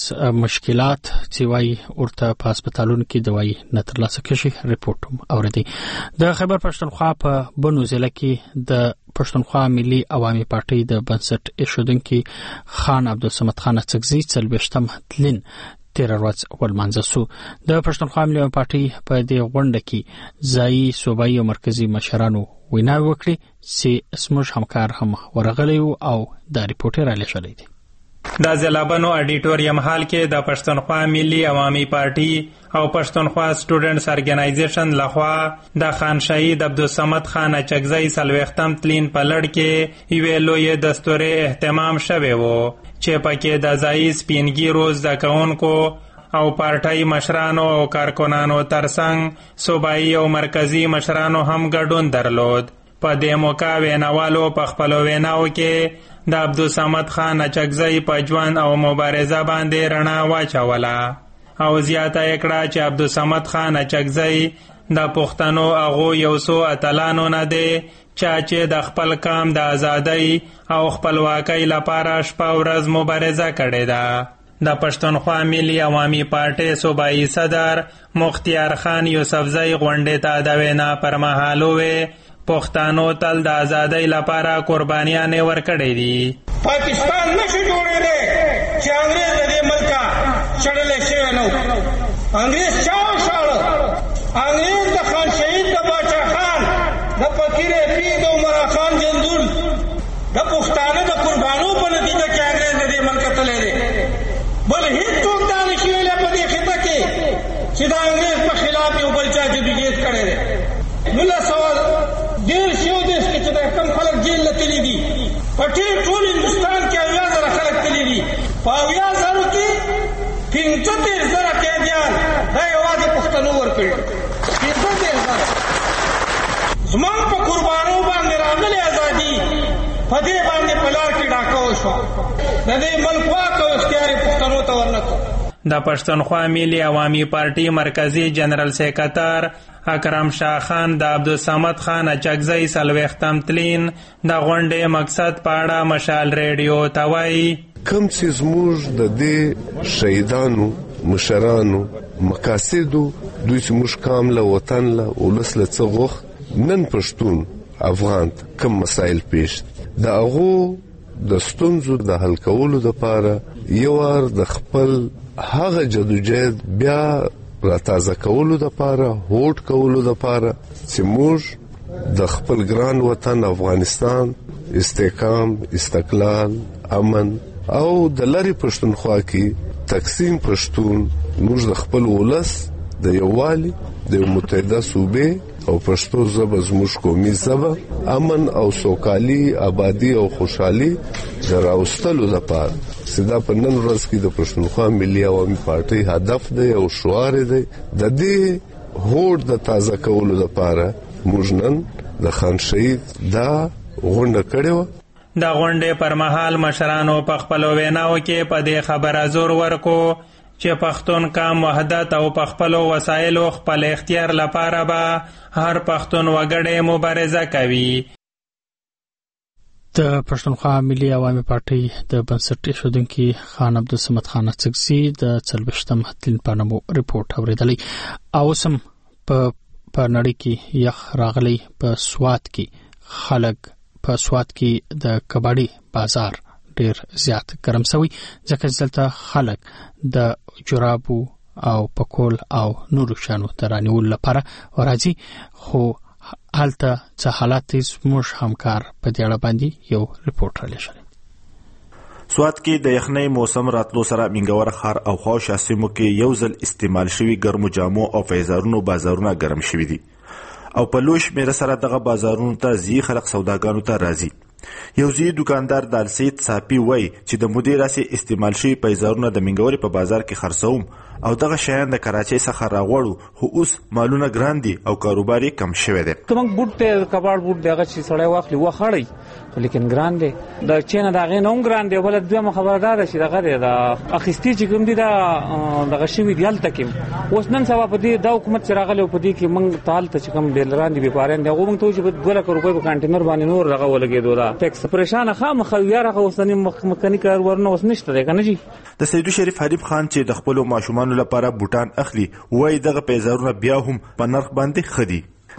[SPEAKER 1] مشکلات چې وايي ورته په هسپتالونو کې دوايي نه ترلاسه کړي ریپورت اوردي. د خیبر پښتونخوا په بنو ضلع کې د پښتونخوا ملي عوامي پارټي د بنسټ ایښودونکو خان عبدالصمد خان څکزي 40 تلین 13 ورځ ولمانځه سو. د پښتونخوا ملي عوامي پارټي په دې غونډه کې ځایي صوبایي او مرکزی مشرانو ویناوي وکړي چې اسمش همکار هم ورغلی او دا ریپورت را لېږلی دی.
[SPEAKER 21] د ځلابنو اډیټوریم هال کې د پښتونخوا ملي عوامي پارټي او پښتونخوا سټوډنټس ارګنایزیشن لخوا د خان شهید عبدالصمد خان اچکزی 40 تلین په لړ کې یوې لویې دستورې اهتمام شوی و چې پکې د ځایي سپینګیرو زده کوونکو او پارټای مشرانو او کارکنانو ترڅنګ صوبایي او مرکزی مشرانو هم ګډون درلود. په دې موقع ویناوالو په خپل ویناو کې د عبدالصمد خان اچکزی په ژوند او مبارزه باندې رڼا واچوله او زیاته کړه چې عبدالصمد خان اچکزی د پښتنو هغو یو څو اتلانو نه دی چې د خپل قام د ازادۍ او خپلواکۍ لپاره شپه ورځ مبارزه کړې ده. د پښتونخوا ملي عوامي پارټي صوبایي صدر مختیار خان یوسفزئی غونډې ته د وینا پر مهال وې پښتانو تل د ازادۍ لپاره قربانیانې ورکړې دي.
[SPEAKER 7] پاکستان نشي جوړېدی چې انګریز د دې ملکه چړلې شوی نه و. انګریز چا وشاړه؟ انګریز د خان شهید د باچا خان د فقیر پیر د عمر خان جندول د پښتانه د قربانو په نتیجه کې انګریز د دې ملکه تللی دی. بل هیڅوک دا نشي ویلی په دې خطه کې چې د انګریز په خلاف یو بل چا جدوجہد کړی دی. 1913 کې چې د کم خلک جیل ته تللي دي په ټول هندوستان کې 80,000 خلک تللي دي. په 80,000 کې 75,000 قیدیان دا یوازې پښتنو ورکړي. 75,000 زموږ په قربانو باندې راغلې ازادي په دې باندې په لار کې ډاکه وشوه. د دې ملک واک او اختیار پښتنو ته ورنکړ.
[SPEAKER 21] د پښتونخوا ملي عوامي پارټي مرکزی جنرال سیکرټر اکرم شاه خان د عبدالصمد خان اچکزی 40 تلین د غونډې مقصد په اړه مشال ریډیو ته وایي
[SPEAKER 3] کم چې زموږ د دې شهیدانو مشرانو مقاصدو دوی چې موږ کام له وطن له ولس له څه غوښت نن پښتون افغان کم مسایل پیش د هغو د ستونزو د حل کولو لپاره یو ور د خپل هغه جدوجہد بیا را تازه کولو لپاره هوډ کولو لپاره چې موږ د خپل ګران وطن افغانستان استحکام استقلال امن او د لری پښتونخوا کې تقسیم پښتون موږ د خپل ولس د یووالي د متحده صوبې او پښتو ژبه زموږ قومي ژبه امن او سوکالي آبادی او خوشحالي دراوستلو لپاره سیدا په نن ورځ کې د پښتونخوا ملي عوامي پارټي هدف دی او شعار دی د دې هوډ د تازه کولو لپاره موږ نن د خان شهید دا غونډه کړې و.
[SPEAKER 21] د غونډې پر مهال مشرانو په خپلو ویناو کې په دې خبره زور ورکو چې پښتون قوم وحدت او په خپلو وسایلو خپل اختیار لپاره به هر پښتون وګړی مبارزه کوي.
[SPEAKER 1] د پښتونخوا ملي عوامي پارټي د بنسټ ایښودونکي خان عبدالصمد خان اڅکزي د 40 تلین پانمو ریپورت اوریدلی. او سم په نړۍ کې یخ راغلی په سوات کې خلک په سوات کې د کباړي بازار ډیر زیات ګرم شوی ځکه چې دلته خلک د جرابو او پکول او نورو شانو ترانیول لپاره ورځي. خو حالته څه حالات زموږ همکار په دې اړه باندې یو ریپورت را لېږلی.
[SPEAKER 22] سوات کې د یخنۍ موسم راتلو سره منګور خار او خواوشا سیمو کې یو ځل استعمال شوي ګرمو جامو او فیضارونو بازارونه ګرم شوي دي او په لوش میره سره دغه بازارونو ته زی خلک سوداګانو ته راځي. یو زی دکاندار د السید صافي وای چې د مدیر راسي استعمال شوي پیزارونه د منګوري په بازار کې خرڅوم او دغه شیان د کراچۍ څخه راغوړو خو اوس مالونه ګران دي او کاروبار کم شوی دی.
[SPEAKER 23] کوم بوټ ته کباړ بوټ دغه چې سړی واخلي وخړی لیکن ګران دی د چینه دغه نوم ګران دی بل دوه خبردار شي دغه دی د اخیستی چې کوم دی دغه شوی دی الته کې اوس نن سبا په دې د حکومت چې راغلی په دې کې موږ تال ته چې کوم ډیلران دي بیپارین دی هغه موږ ته چې 2 لک روپۍ په کانټینر باندې نور دغه ولګېدو دا ټیکس پریشان خامخ یاره اوسنی مخکنی کارونه اوس نشته دی کنه جی.
[SPEAKER 22] د سیدو شریف حبیب خان چې د خپل ماشومان لپاره بوټان اخلي وای دغه پیزارونه بیا هم په نرخ باندې خدي.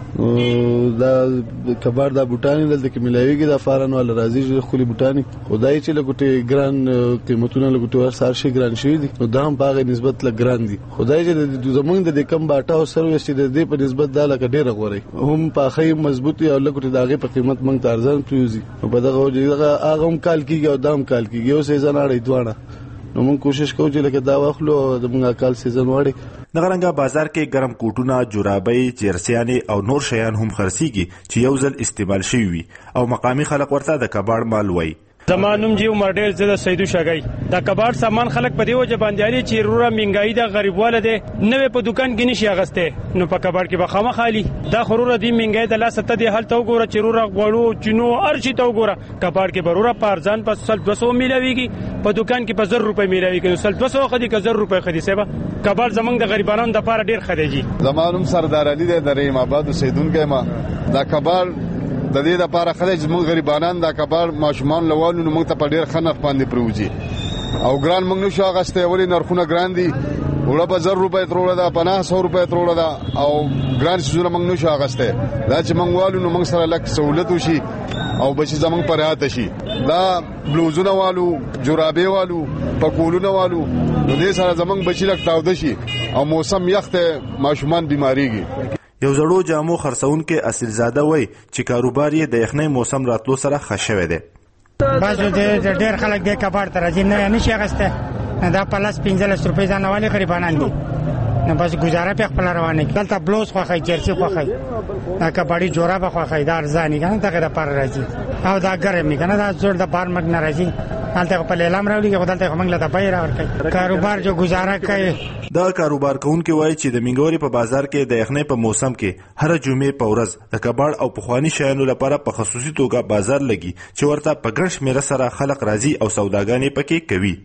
[SPEAKER 24] دا کبار دا بوټانی دلته کې ملایويږي د فارن ول راځي خولي بوټانی خدای چې لګټي ګران قیمتونه لګټي ورسار شي ګران شي دي نو دا هم په نسبت ل ګران دي خدای چې زمونږ د کم باټا او سرویس چې د دې په نسبت دا لکه ډیره غوري هم په خې مضبوطي او لګټي داغه په قیمت مونږ ته ارزان پریوزي په دغه هغه هم کال کېږي او دام کال کېږي یو سیزن اړې دوانه نو موږ کوشش کوو چې لکه دا واخلو د موږ کال سیزن وړي.
[SPEAKER 22] نغرنګا بازار کې ګرم کوټونه جورابۍ چیرسیانې او نور شیان هم خرڅيږي چې یو ځل استعمال شوي وي او مقامی خلک ورته د کباړ مال وایي.
[SPEAKER 25] زمانوم جیو مرډل زده سیدو شګای دا کباړ سامان خلک په دیو جبانداري چې رورا منګای د غریبواله ده نوې په دکان کې نشي اغسته نو په کباړ کې به خامه خالی دا خروره دی منګای د لاس ته دی حالت وګوره چې رورا غوړو چینو ارشي ته وګوره کباړ کې برورا پارځان په 200 میلاویږي په دکان کې په 1000 روپے میلاویږي نو 200 خدي 1000 روپے خدي سبا کباړ زمنګ د غریبانو د لپاره ډیر خديږي.
[SPEAKER 5] زمانوم سردار علي د رحیم آباد سیدونکو ما دا کباړ د دې لپاره خلک زموږ غریبانان دا کباړ ماشومان لوالو نو موږ ته په ډیر خنخ باندې پروځي او ګران موږ نشو غسته ولی نرخونه ګران دي وړه په 1000 روپے تروړه دا 500 روپے تروړه دا او ګران سيزونه موږ نشو غسته دا چې موږ والو نو موږ سره لک سہولت وشي او بچي زمنګ پرهات شي دا بلوزونه والو جورابې والو پکولونه والو نو دې سره زمنګ بچي لک تاود شي او موسم یخته ماشومان بیماریږي.
[SPEAKER 22] یو زړو جامو خرڅون کې اصل زاده وای چې کاروبار یې د یخنۍ موسم راتلو سره خښوي دي.
[SPEAKER 26] باسو د ډېر خلک د کباړ ته راځي نه نشي اغسته دا پلاس 15 روپۍ ځانوالي غریبانان دي نو بس گزاره په خپل روانه دلته بلوز خوخه جرسي خوخه دا کباړي جورابه خوخه دا ارزاني کنه دغه پر راځي او دا ګرمي کنه دا زړه د بار مګ ناراضي حالته په اعلان راوړي چې دلته موږ له تبای راوړي کاروبار جو گزاره کوي.
[SPEAKER 22] دا کاروبار کوونکي وایي چې د منګوري په بازار کې د یخنۍ په موسم کې هر جمعې په ورځ د کباړ او پخوانی شیانو لپاره په خصوصي توګه بازار لګي چې ورته په ګڼ شمېره سره خلک راځي او سوداګانې پکې کوي.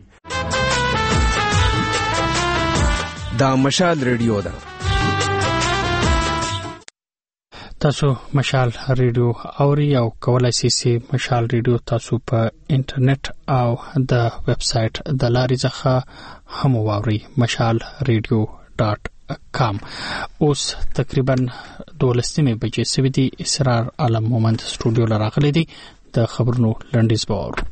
[SPEAKER 27] دا مشال ریډیو ده.
[SPEAKER 1] تاسو مشال ریډیو اوري او کولای شئ مشال ریډیو تاسو په انټرنیټ او د ویب سټ د لارې څخه هم واوري mashalradio.com. اوس تقریبا 12 بجې سوي دي. اسرار عالم مومند سټوډیو لراغلي دي د خبرونو لنډیز باور.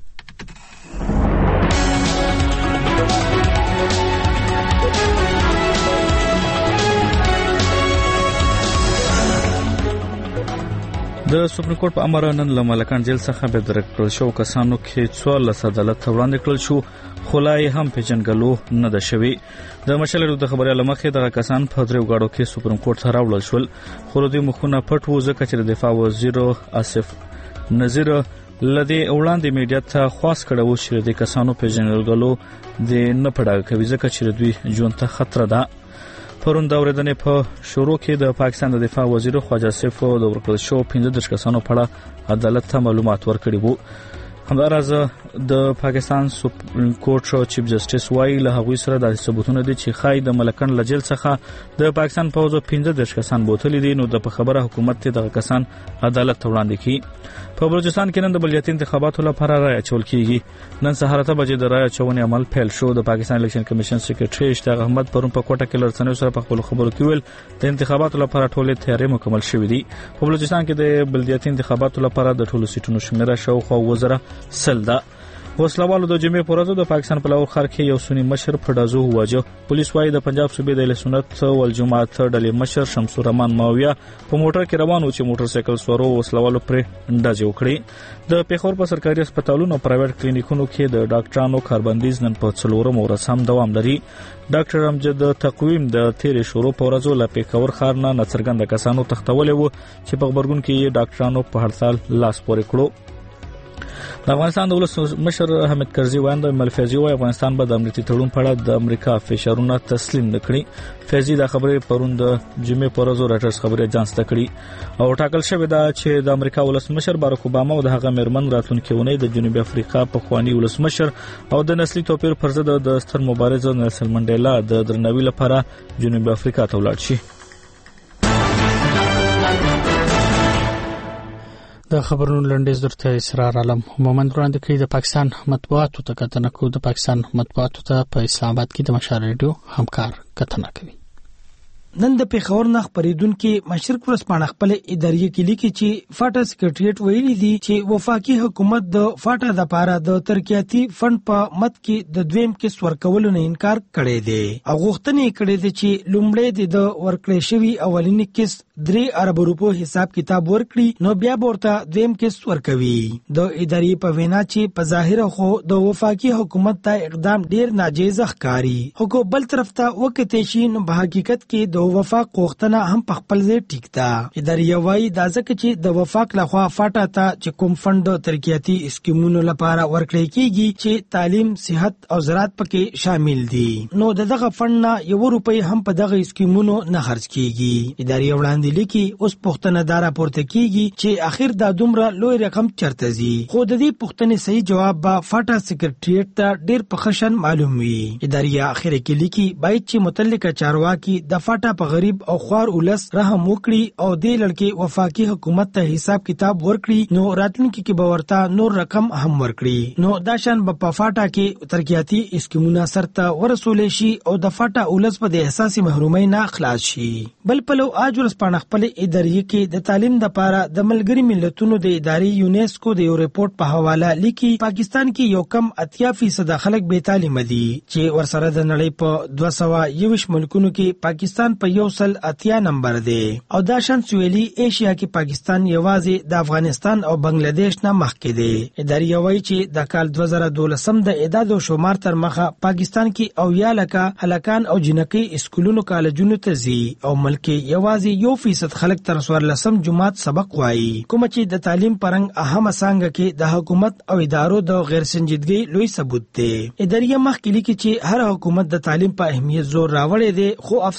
[SPEAKER 1] د سپریم کورټ په امر نن لملکان جیل څخه به درکړل شو کسانو کې 14 عدالت وړاندې کړل شو خلای هم پیژنګلو نه ده شوی. د مشالو د خبري لمخې دغه کسان په درو غاړو کې سپریم کورټ ته راوړل شول. خو د مخونه پټ و ځکه چې د دفاع وزیر آصف نذیر لدی وړاندې میډیا ته خاص کړو چې د کسانو پیژنګلو د نه پړاو کوي ځکه چې دوی ژوند ته خطر ده. پرون د اوریدنې په شروع کې د پاکستان د دفاع وزیر خواجه سیف د ورکړل شو 15 کسانو په اړه عدالت ته معلومات ورکړي وو. همدارز د پاکستان سپریم کورټ چیف جسټس وايي له هغوی سره د ثبوتونو دي چې خای د ملکن لجل څخه د پاکستان پوز 15 کسان بوتل دي. نو د خبره حکومت ته د کسان عدالت وړاندې کی. په بلوچستان کې نن د بلدیاتي انتخاباتو لپاره رای اچول کیږي. نن سهار ته بجې د رای اچونې عمل پیل شو. د پاکستان الیکشن کمیشن سیکریټری اشتیاق احمد پرون په کوټه کې لرڅنیو سره په خپل خبرو کې ویل د انتخاباتو لپاره ټولې تیاری مکمل شوې دي. په بلوچستان کې د بلدیاتي انتخاباتو لپاره د ټولو سیټونو شمیره شاوخوا 1000 ده. وسلوالو د جمعې په ورځ د پاکستان په لاهور ښار کې یو سنی مشر په ډازو واجه. پولیس وايي د پنجاب صوبې د اهل سنت والجماعت ډلې مشر شمس الرحمن ماویه په موټر کې روان و چې موټر سایکل سوارو وسلوالو پر ډازې وکړي. د پیښور په سرکاري هسپتالونو او پرایویټ کلینیکونو کې د ډاکټرانو کاربندیز نن په 4 ورځ هم دوام لري. ډاکټر امجد تقویم د تیرې شروع په ورځو له پیښور ښار نه نڅرګند کسانو تختولې وو چې په خبرګون کې ډاکټرانو په هړتال لاس پورې کړو. د افغانستان د ولس مشر حامد کرزي وایي ملفظي وايي افغانستان به د امنیتي تړون په اړه د امریکا فشارونه تسلیم نکړي. فیضي د خبرې پرون د جمعې په ورځ راټرز خبرې جانس تکړي او ټاکل شوې ده چې د امریکا ولس مشر باراک اوباما او د هغه میرمن راتلونکي ونې د جنوبي افریقا په خواني ولس مشر او د نسلي توپیر پر ضد د ستر مبارز نیلسن منډیلا د درناوي لپاره جنوبي افریقا ته ولاړ شي. د خبرونو لنډیز درته اسرار عالم مومند وړاندې کوي. د پاکستان مطبوعاتو ته کتنه کوي. د پاکستان مطبوعاتو ته په اسلام آباد کې د مشال ریډیو همکار کتنه کوي. نن د پیښور نه خبرېدونکو مشرق ورسپانه خپل اداري کې لیکي چې فاټا سیکریټریټ ویلي دي چې وفاقي حکومت د فاټا د پاره د ترقیاتي فند په مت کې د دویم کې ورکولو نه انکار کړی دی او غوښتنې کړې دي چې لومړی د ورکړې شوی اولینی کیس 3 ارب روپو حساب کتاب ورکړي نو بیا ورته دویم کیس ورکوي. د اداري په وینا چې په ظاهر خو د وفاقي حکومت ته اقدام ډیر ناجیز ښکاری. خو بل طرف ته وکته شي نو په حقیقت کې د وفاق غوښتنه هم په خپل ځای ټیک ده. اداري وايي دا ځکه چې د وفاق لخوا فاټا ته چې کوم فند ترقیاتي اسکیمونو لپاره ورکړی کیږي چې تعلیم، صحت او زراعت پکې شامل دي نو دغه فند نه 1 روپۍ هم په دغه اسکیمونو نه خرج کیږي. اداري وړاندې لیکي اوس پښتنه دارا پورته کیږي چې اخر دا دومره لوی رقم چرته زی. خو د دې پښتنې صحیح جواب با فاټا سیکریټریټ ته ډیر پخشن معلوم وي. اداري اخر کې لیکي باید چې متعلقه چارواکي د فاټا په غریب او خوار ولس رحم وکړي او د لړکې وفاقي حکومت ته حساب کتاب ورکړي نو راتلونکي کې به ورته نور رقم هم ورکړي نو دا شان په فاټا کې ترقیاتي اسکیمونه سرته ورسول شي او د فاټا ولس په د احساسي محرومۍ نه خلاص شي. بل پلو اج ورسپانه خپل اداري کې د تعلیم د لپاره د ملګری ملتونو د ادارې یونیسکو د یو ریپورت په حواله لیکي پاکستان کې یو کم 80% خلک بې تعلیم دي چې ورسره د نړۍ په 221 ملکونو کې پاکستان په 180 نمبر دی او دا شان سویلي ایشیا کې پاکستان یوازې د افغانستان او بنگلاديش نه مخکې دی. اداري وايي چې د کال 2012 د اعداد او شمار تر مخه پاکستان کې او یا لکه هلکان او جنکۍ اسکولونو کالجونو ته ځي او ملک یوازې 1% خلک تر 14 جماعت سبق وایي کوم چې د تعلیم پرنګ اهمه څنګه کې د حکومت او ادارو د غیر سنجیدګۍ لوی ثبوت دی. اداري مخکې لیکي چې هر حکومت د تعلیم په اهمیت زور راوړی دی خو افسوس دار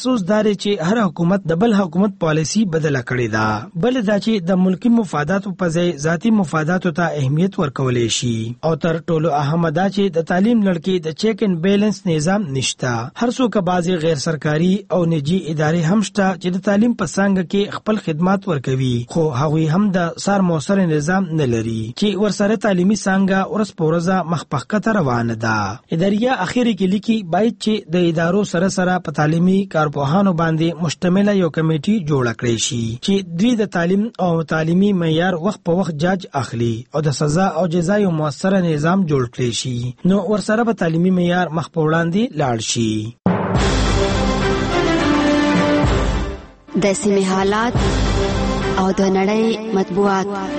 [SPEAKER 4] دی چې هر حکومت د بل حکومت پالیسی بدله کړې ده، بل دا چې د ملکی مفاداتو په ځای ذاتی مفاداتو ته اهمیت ورکول شي، او تر ټولو اهم دا چې د تعلیم لړ د چیک اینڈ بیلنس نظام نشته. هر څوک بعضی غیر سرکاري او نجی ادارې هم شته چې د تعلیم په څنګه کې خپل خدمات ورکوي، خو هغوی هم د سار موثر نظام نه لري چې ورسره تعلیمي څنګه ورځ په ورځ مخ په خطه روانه ده. اداريه اخیری کې لیکي باید چې د ادارو سره په تعلیمي کارپوهانو باندې مشتمله یو کمیټي جوړ کړي شي چې دوی د تعلیم او تعلیمي معیار وخت په وخت جاج اخلي او د سزا او جزا یو موثر نظام جوړ کړي شي، نو ورسره په تعلیمي معیار مخ په وړاندې لاړ شي.
[SPEAKER 2] د سیمې حالات او د نړۍ مطبوعات.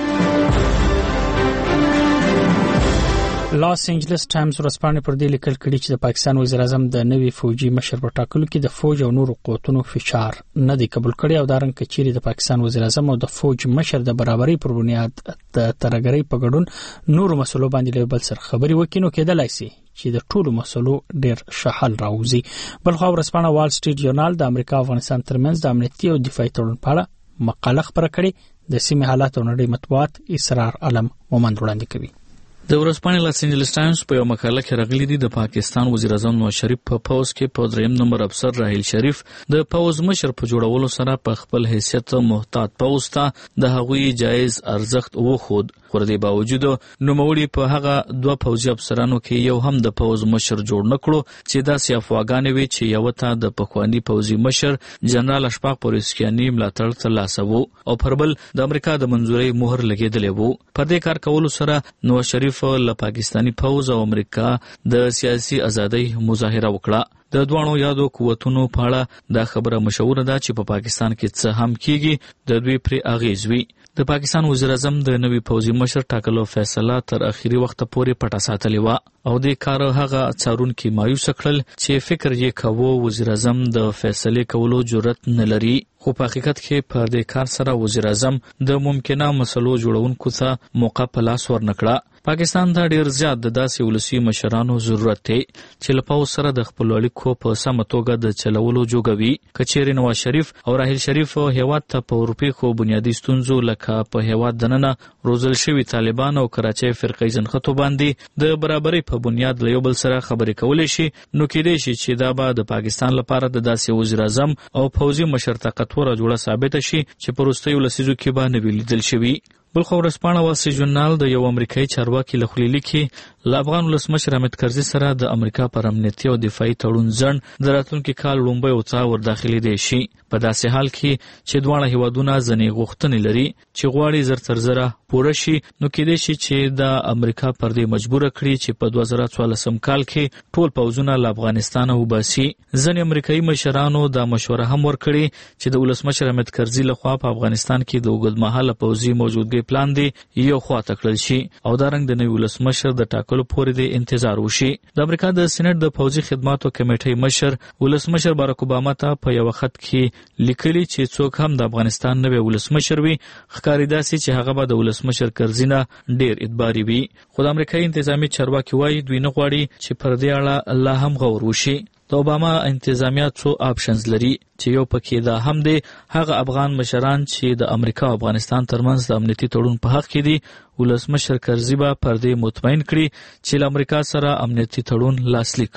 [SPEAKER 1] لاس انجلس ټایمز ورځپاڼې پر دې لیکل کړي چې د پاکستان وزیر اعظم د نوي فوجي مشر په ټاکلو کې د فوج او نورو قوتونو فشار نه دی قبول کړی، او دا رنګ کچيري د پاکستان وزیر اعظم او د فوج مشر د برابرۍ پر بنیاد د ترګرۍ په ګډون نورو مسلو باندې له بل سره خبري وکینو کېدلای شي چې د ټولو مسلو ډیر شحال راوځي. بلخو ورځپاڼه وال سټریټ جورنال د امریکا افغانستان ترمنځ د امنیتي او دفاعي تړون په اړه مقاله خبره کړې. د سیمې حالات او نړۍ مطبوعات اسرار علم مومند وړاندې کوي.
[SPEAKER 6] د ورځپاڼې لاس انجلس ټایمز په یو مقاله کې راغلي دي د پاکستان وزیر اعظم نواز شریف په پوز کې په 3 نمبر افسر راحیل شریف د پوز مشر په جوړولو سره په خپل حیثیت محتاط پوز ته د هغوی جایز ارزښت وښود، خو د باوجود نوموړي په هغه دوه پوځي افسرانو کې یو هم د پوز مشر جوړ نکړو چې داسې افواګانې وي چې یو ته د پخوانی پوځي مشر جنرال اشفاق پوریسکیاني ملاتړ ترلاسه وو او پر بل د امریکا د منځوري مهر لګېدلی وو. په دې کار کولو سره نواز شریف له پاکستانی پوز او امریکا د سیاسي ازادۍ مظاهره وکړه. د دوانو یادو قوتونو په اړه دا خبره مشهوره ده چې په پاکستان کې څه هم کیږي د دوی پر اغیز وي. د پاکستان وزیر اعظم د نوي پوځي مشر ټاکلو فیصله تر اخیری وخت پورې پټه ساتلې و او د کار هغه څارونکو مایوس کړل چې فکر یې کاوه وزیر اعظم د فیصله کولو جرأت نه لري، خو په حقیقت کې پر دې کار سره وزیر اعظم د ممکنه مسلو جوړونکو ته موقع په لاس ورنکړه. پاکستان ته ډیر زیات د داسې ولسی مشرانو ضرورت دی چې له پوز سره د خپل اړیکو په سمه توګه د چلولو جوګوي. کچېرې نواز شریف او راحیل شریف هیواد ته په اروپای خو بنیادی ستونزو لکه په هیواد دننه روزل شوی طالبان او کراچۍ فرقې ځنخته باندې د برابرۍ په بنیاد له یو بل سره خبرې کولې شي، نو کېدای شي چې دا به د پاکستان لپاره د داسې وزیر اعظم او پوځي مشر طاقتوره جوړه ثابت شي چې په وروستیو لسیزو کې به نه وي لیدل شوي. بلخو ورځپاڼه وال سټریټ جورنال د یو امریکایي چارواکي له خولې لیکي له افغان ولسمشر حامد کرزي سره د امریکا پر امنیتي او دفاعي تړون ځنډ د راتلونکي کال لومړی اوڅه ورداخلي دی شي، په داسې حال کې چې دواړه هیوادونه ځنې غوښتنې لري چې غواړي زر تر زره پوره شي، نو کېدای شي چې د امریکا پر دې مجبور کړي چې په 2014 کال کې ټول پوځونه له افغانستان وباسي. ځینې امریکایي مشرانو دا مشوره هم ورکړي چې د ولسمشر حامد کرزي لخوا په افغانستان کې د اوږدمهاله پوځي موجودګۍ پلان دی یو خواته کړل شي او دا رنګ د نوي ولسمشر د ټاکلو پورې د انتظار وشي. د امریکا د سېنات د پوځي خدماتو کمیټې مشر ولسمشر باراک اوباما ته په یو خط کې لیکلي چې څوک هم د افغانستان نوی ولسمشر وي ښکاري داسې چې هغه به د ولسمشر کرزي نه ډیر اعتباري وي، خو د امریکایي انتظامی چارواکي وایي دوی نه غواړي چې پر دې اړه لا هم غور وشي. د اوباما انتظامیه څو آپشنز لري چې یو پکې دا هم دی هغه افغان مشران چې د امریکا او افغانستان ترمنځ د امنیتي تړون په حق کې دي ولسمشر کرزي به پر دې مطمئن کړي چې له امریکا سره امنیتي تړون لاسلیک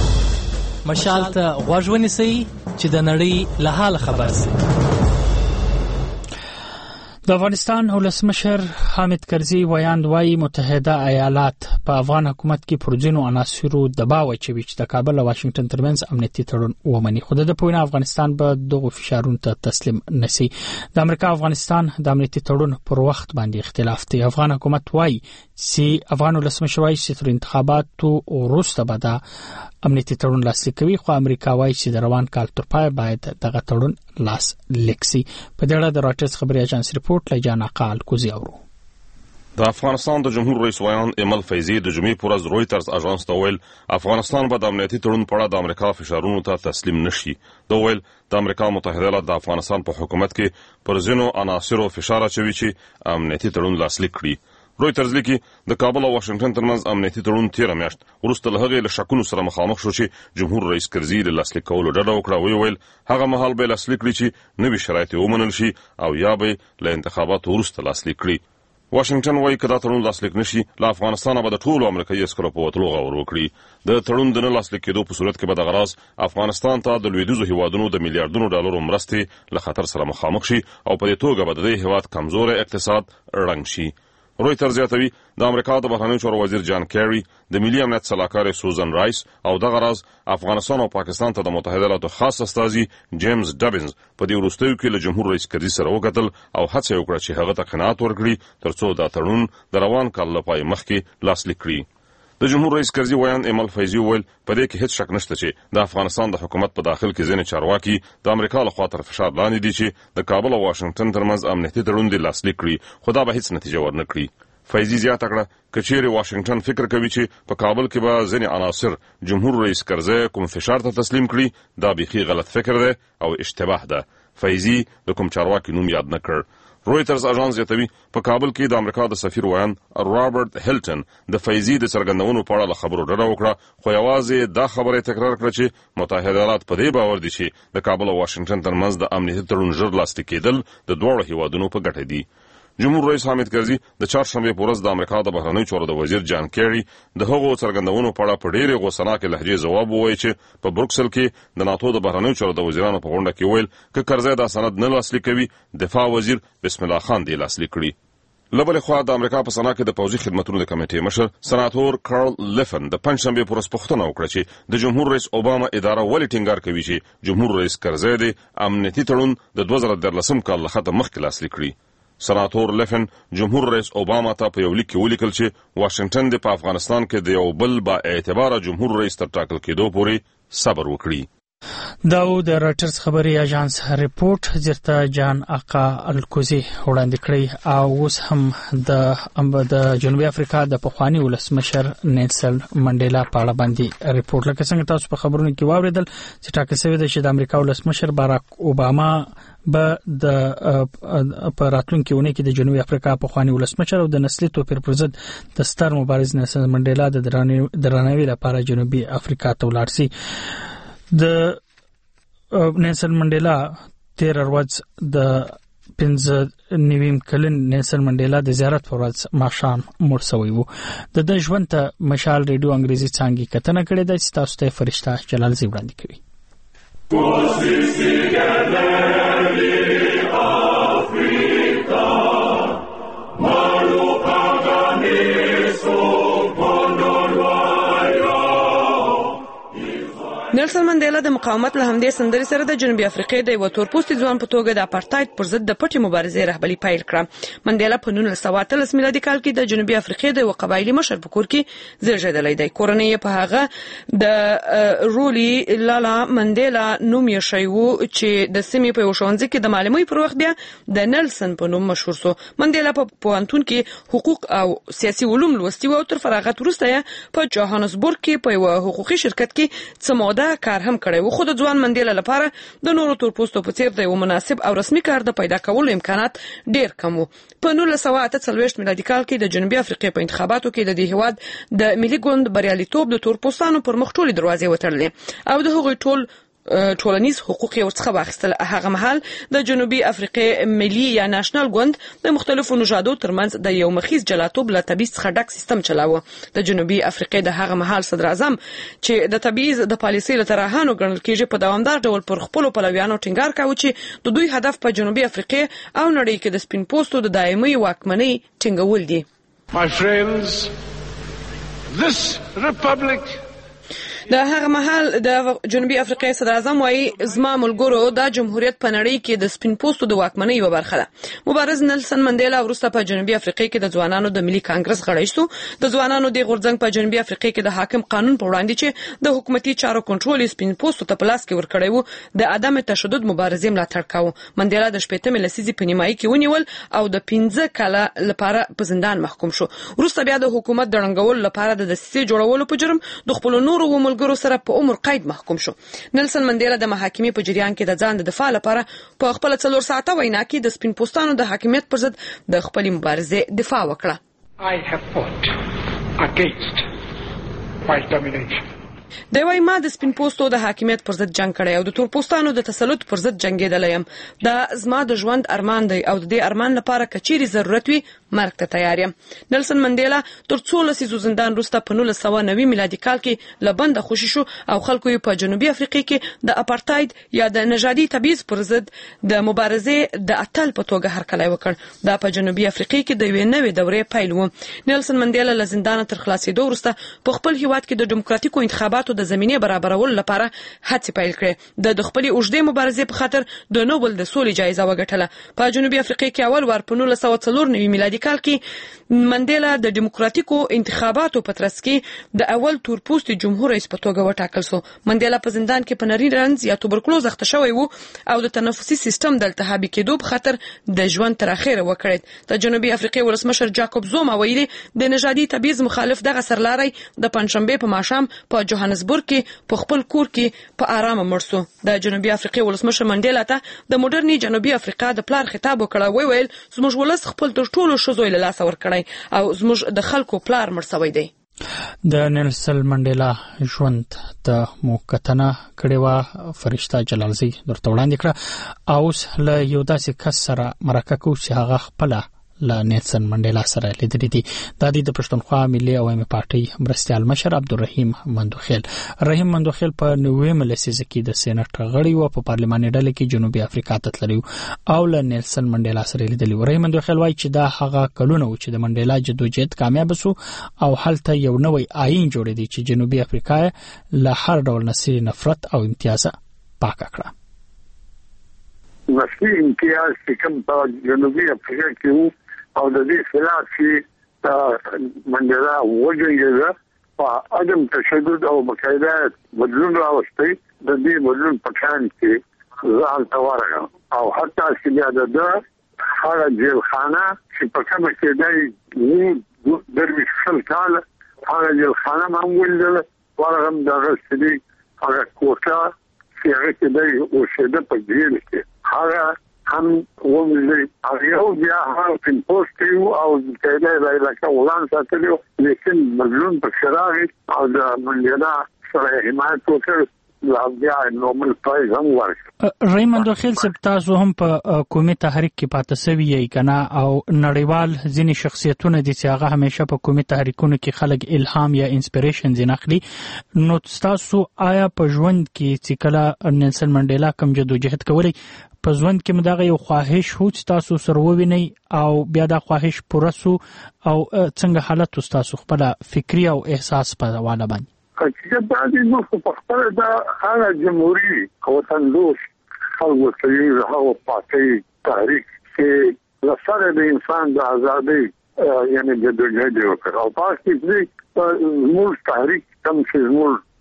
[SPEAKER 6] کړي.
[SPEAKER 9] مشال ته غوږ ونیسئ چې د نړۍ له حاله خبر شئ.
[SPEAKER 1] د افغانستان ولسمشر حامد کرزي ویاند وايي متحده ایالات په افغان حکومت کې پر ځینو عناصرو دباو اچوي چې د کابل او واشنگټن ترمنځ امنیتي تړون ومني، خو د پوینه افغانستان به دغه فشارونو ته تسلیم نشي. د امریکا افغانستان د امنیتي تړون پر وخت باندې اختلاف دی. افغان حکومت وايي چې افغان ولسمشر وايي چې تر انتخاباتو وروسته به د امنیتي تړون لاسلیک کوي، خو امریکا وايي چې د روان کال تر پای باید دغه تړون لاسلیک شي. په دې اړه د راټرز خبري اژانس ریپورت لجانا قال کوزي اورو.
[SPEAKER 10] د افغانستان د جمهور رئیس ویان ایمل فیضی د جمعې پر ورځ رويټرز اژانس ته ویل افغانستان به د امنیتي تړون په اړه د امریکا فشارونو ته تسلیم نشي. دا ویل د امریکا متحده ایالات د افغانستان په حکومت کې پر ځینو عناصرو فشار اچوي چې امنیتي تړون لاسلیک کړي. رويټرز لیکي د کابل او واشنگټن ترمنځ امنیتي تړون 13 میاشت وروسته له هغې له شکونو سره مخامخ شو چې جمهور رئیس کرزي له لاسلیک کولو ډډه وکړه. ویل هغه مهال به لاسلیک کړي چې نوي شرایط ومنل شي او یا به له انتخاباتو وروسته لاسلیک کړي. واشنگټن وايي کدا تړون لاسلیک نشي له افغانستانه به د ټولو امریکایي عسکرو په وتلو غور وکړي. د تړون د نه لاسلیک کېدو په صورت کې به د غراض افغانستان ته د لویدیځو هیوادونو د میلیارډونو ډالرو مرستې له خطر سره مخامخ شي او په دې توګه به د دې هیواد کمزوري اقتصاد ړنګ شي. رويټرز یادوي د امریکا د بهرنیو چارو وزیر جان کیری د ملي امنیت سلاکار سوزن رایس او د غراض افغانستان او پاکستان ته د متحده ایالاتو خاص استازي جیمز ډبنز په دې وروستیو کې له جمهور رئیس کرزي سره وکتل او هڅه وکړه چې هغه ته قناعت ورکړي ترڅو دا تړون د روان کال لپاره مخکې لاسلیک کړي. د جمهور رئیس کرزي ویان ایمل فیضي ویل په دې کې هیڅ شک نشته چې د افغانستان د حکومت په داخل کې ځینې چارواکي د امریکا له خوا تر فشار لاندې دي چې د کابل او واشنگټن ترمنځ امنیتي تړون دی لاسلیک کړي خو دا به هیڅ نتیجه ورنه کړي. فیضي زیاته کړه که چیرې واشنگټن فکر کوي چې په کابل کې به ځینې عناصر جمهور رئیس کرزي کوم فشار ته تسلیم کړي دا بیخي غلط فکر دی او اشتباه ده. فیضي د کوم چارواکي نوم یاد نه کړ. رويټرز اژانس یادوي په کابل کې د امریکا د سفیر ویان رابرټ هیلټن د فیضي د څرګندونو په اړه خبرو ډډه وکړه خو یوازې دا خبره تکرار کړه چې متحده ایالات په دې باور دي چې د کابل او واشنگټن ترمنځ د امنیتي تړون ژر لاسلیک کېدل د دواړو هیوادونو په ګټه دي. جمهور رئیس حامد کرزي د چهارشنبه په ورځ د امریکا د بهرنیو چارو د وزیر جان کیری د هغو څرګندونو په اړه په ډېرې غوسناکې لهجې ځواب ووایي چې په بروکسل کې د ناتو د بهرنیو چارو د وزیرانو په غونډه کې ویل که کرزي دا سند نه لاسلیک کوي دفاع وزیر بسم الله خان دی لاسلیک کړي. لبل خو د امریکا په سنا کې د پوځي خدماتو د کمیټې مشر سناتور کارل لیفن د پنځشنبه په ورځ پوښتنه وکړه چې د جمهور رئیس اوباما اداره ولې ټینګار کوي چې جمهور رئیس کرزي د امنیتي تړون د 2013 کال له خطه مخکې لاسلیک کړي. سناتور لیفن جمهور رئیس اوباما ته په یو لیک کې ولیکل چې واشنگټن د په افغانستان کې د یو بل با اعتبار جمهور رئیس تر ټاکل کېدو پورې صبر وکړي.
[SPEAKER 1] دا د راټرز خبري اژانس ریپورت زرته جان آقا الکوزي وړاندې کړی او اوس هم د جنوبي افریقا د پخوانی ولسمشر نیلسن منډیلا په اړه باندې ریپورت لکه څنګه تاسو په خبرونو کې واوریدل چې ټاکل شوی دی چې د امریکا ولسمشر باراک اوباما به د راتلونکي اونۍ کې د جنوبي افریقا پخوانی ولسمشر او د نسلي توپیر پر ضد د ستر مبارز نیلسن منډیلا د درناوي لپاره جنوبي افریقا ته ولاړ شي. د نیلسن منډیلا 13 ورځ د 15 کلن نیلسن منډیلا د زیارت پر ورځ ماښام مړ شوی وو. د ژوند ته مشال ریډیو انګریزي څانګې کتنه کړې ده چې تاسو ته فرشته جلال زی وړاندې کوي.
[SPEAKER 8] نیلسن منډیلا د مقاومت له همدې سندرې سره د جنوبي افریقې د یو تورپوستي ځوان په توګه د اپارټایډ پر ضد د پټې مبارزې رهبري پیل کړه. منډیلا په 1913 میلادي کال کې د جنوبي افریقې د یو قبایلي مشر په کور کې زیږیدلی دی. کورنۍ یې په هغه د رولی لالا منډیلا نوم یې شوی و چې د سیمې په یو ښوونځي کې د معلمۍ پر وخت بیا د نیلسن په نوم مشهور شو. منډیلا په پوهنتون کې حقوق او سیاسي علوم لوستي و او تر فراغت وروسته یې په جوهانسبورګ کې په یو حقوقي شرکت کې څه موده کار هم کړی و. خو د ځوان منډیلا لپاره د نورو تورپوستو په څیر د یو مناسب او رسمي کار د پیدا کولو امکانات ډیر کم وو. په 1948 میلادي کال کې د جنوبي افریقې په انتخاباتو کې د دې هیواد د ملي ګوند بریالیتوب د تورپوستانو پر مخ ټولې دروازې وتړلې او د هغوی ټولنیز حقوق یې ورڅخه واخیستل. هغه مهال د جنوبي افریقې ملي یا ناشنل ګوند د مختلفو نژادو ترمنځ د یو مخیز جلاتوب له تبعیض څخه ډک سیستم چلاوه. د جنوبي افریقې د هغه مهال صدر اعظم چې د تبعیض د پالیسۍ له طرحانو ګڼل کېږي په دوامدار ډول پر خپلو پلویانو ټینګار کاوه چې د دوی هدف په جنوبي افریقې او نړۍ کې د سپین پوستو د دایمي واکمنۍ ټینګول دي.
[SPEAKER 11] My friends, this republic
[SPEAKER 8] د هغه مهال د جنوبي افریقې صدر اعظم وايي زما ملګرو دا جمهوریت په نړۍ کې د سپین پوستو د واکمنۍ یوه برخه ده. مبارز نیلسن منډیلا وروسته په جنوبي افریقې کې د ځوانانو د ملي کانګرس غړی شو. د ځوانانو د غورځنګ په جنوبي افریقې کې د حاکم قانون په وړاندې چې د حکومتي چارو کنټرول سپین پوستو ته په لاس کې ورکړی و د عدم تشدد مبارزې ملاتړ کاوه. منډیلا د 18 لسیزې په نیمایي کې ونیول او د 15 کاله لپاره په زندان محکوم شو. وروسته بیا د حکومت د ړنګولو لپاره د دسیسې جوړولو په جرم د خپل نورو ملګرو سره په عمر قید محکوم شو. نیلسن منډیلا د محاکمې په جریان کې د ځان د دفاع لپاره په خپل 4 ساعته وینا کې د سپین پوستانو د حاکمیت پر ضد د خپل مبارزې دفاع وکړه.
[SPEAKER 11] I have fought against white domination.
[SPEAKER 8] د وای ما د سپین پوستو د حاکمیت پر ضد جنگ کړی او د تور پوستانو د تسلط پر ضد جنگیدلی یم. دا زما د ژوند ارمان دی او د دې ارمان لپاره کچيري ضرورت وي مرګ ته تیار یم. نلسن منډیلا تر 14 لسیزو زندان وروسته په 1990 میلادي کال کې له بنده خوشی شو او خلکو یې په جنوبي افریقا کې د اپارټاید یا د نژادي تبعیض پر ضد د مبارزې د اتل په توګه هرکلی وکړ. دا په جنوبي افریقا کې د یوې نوې دورې پیل و. نلسن منډیلا له زندان تر خلاصېدو وروسته په خپل هیواد کې د دیموکراتیکو انتخاباتو د زمینې برابرولو لپاره هڅې پیل کړې. د خپلې اوږدې مبارزې په خاطر د نوبل د سولې جایزه وګټله. په جنوبي افریقا کې اول وار په 1994 میلادي کال کې منډیلا د دیموکراتیکو انتخاباتو په ترڅ کې د اول تور پوستي جمهور رئیس په توګه وټاکل شو. منډیلا په زندان کې په نری رنځ یا توبرکلوز اخته شوی وو او د تنفسي سیستم د التهابي کېدو په خاطر د ژوند تر اخره وکړ. د جنوبي افریقا ولسمشر جاکوب زوما ویلي د نژادي تبعیض مخالف دغه سرلاري د پنځشنبه په ماښام په جوهانسبورګ کې په خپل کور کې په آرام مړ شو. د جنوبي افریقا ولسمشر منډیلا ته د موډرني جنوبي افریقا د پلار خطاب وکړ. ویل زموږ ولس خپل تر ټولو شذوی له لاس ورکړی او زموږ د خلکو پلار مړ شوی دی.
[SPEAKER 1] د نلسن منډیلا ژوند د موکتنه کړي وا فرشتہ جلالزی درته وړاندې کړه او اوس له یو داسې کس سره مرکه کوو چې هغه خپل له نلسن منډیلا سره لیدلی دي. د دې پښتونخوا ملي عوامي پارټي مرستيال مشر عبدالرحیم مندوخیل. رحیم مندوخیل په 90 لسیزه کې د سېنات غړی و په پارلماني ډله کې جنوبي افریقا ته تللی او له نلسن منډیلا سره لیدلی. رحیم مندوخیل وایي چې دا هغه کلونه و چې د منډیلا جدوجہد کامیاب شو او هلته یو نوې آئین جوړ دی چې جنوبي افریقا له هر ډول نسلي نفرت او امتیاز پاک کړه.
[SPEAKER 12] نسلي امتیاز چې کوم په جنوبي افریقا کې او د دې خلاف چې منډیلا وجنګیده په عدم تشدد او بقاعده بدلون راوستي. د دې بدلون په کان کې ځان تورغه او حتی چې بیا د هغه جیل خانه چې په کومه کې دی درویش خل کال هغه جیل خانه معمول ده ورغم د غسدي هغه کوټه چې هغه کې دی او شهده په جیل کې هغه هم وملي هغه بیا هغه په پوسټ یو او کله لکه ولان ساتلو لیکن بدلون په شراغي او د منډیلا سره حمایت وکړ. بیا نورمال پای هم ورک.
[SPEAKER 1] ریموند خیل سپ تاسو هم په قومي تحریک کې پاتې سوي یې کنه او نړیوال ځینې شخصیتونه دي چې هغه همیشه په قومي تحریکونو کې خلک الهام یا انسپریشن ځناخلي. نو تاسو آیا په ژوند کې چې کله نلسن منډیلا کوم جدوجہد کولی په ژوند کې مداغه یو خواهش هو چې تاسو سره وویني او بیا دا خواهش پوره سو او څنګه حالت تاسو خپل فکری او احساس په حواله باندې
[SPEAKER 12] چې دا د نو په خپل دا هغه جمهوریت او تندوس خلکو ته هغه پاتې تاریخ چې لسره د انسان د ازادۍ یعنی د جدوجہد وکړ او پاتې موږ تاریخ کم چې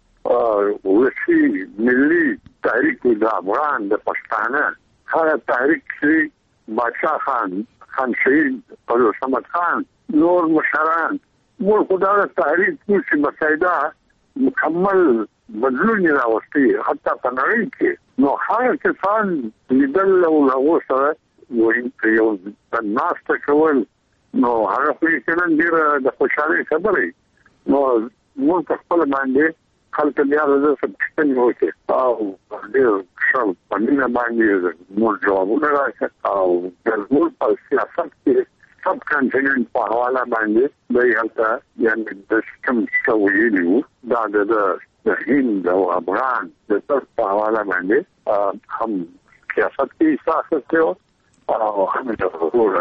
[SPEAKER 12] موږ ورسي ملي تاریخ د افغان د پښتانه هغه تاریخ چې بادشاہ خان شهید پر صمد خان نور مشران موږ خدای تاریخ چې بقاعده مکمل بدلون راوستي حتی په نړۍ کې نو هغه کسان لیدل او هغه سره وایي یو د ناست کول نو هغه په کلن ډیر د خوشاله خبرې نو موږ په خپل باندې خلک بیا د سپټن وکړي او ډیر شل پنځه باندې موږ جوابونه راکړو او د موږ په سیاست کې سب کانټیننت په حواله باندې د هلته یعنی د سیستم سویلیو دا د هند او افغان د په حواله باندې هم سیاست کې احساس کوي او هم د حقوقو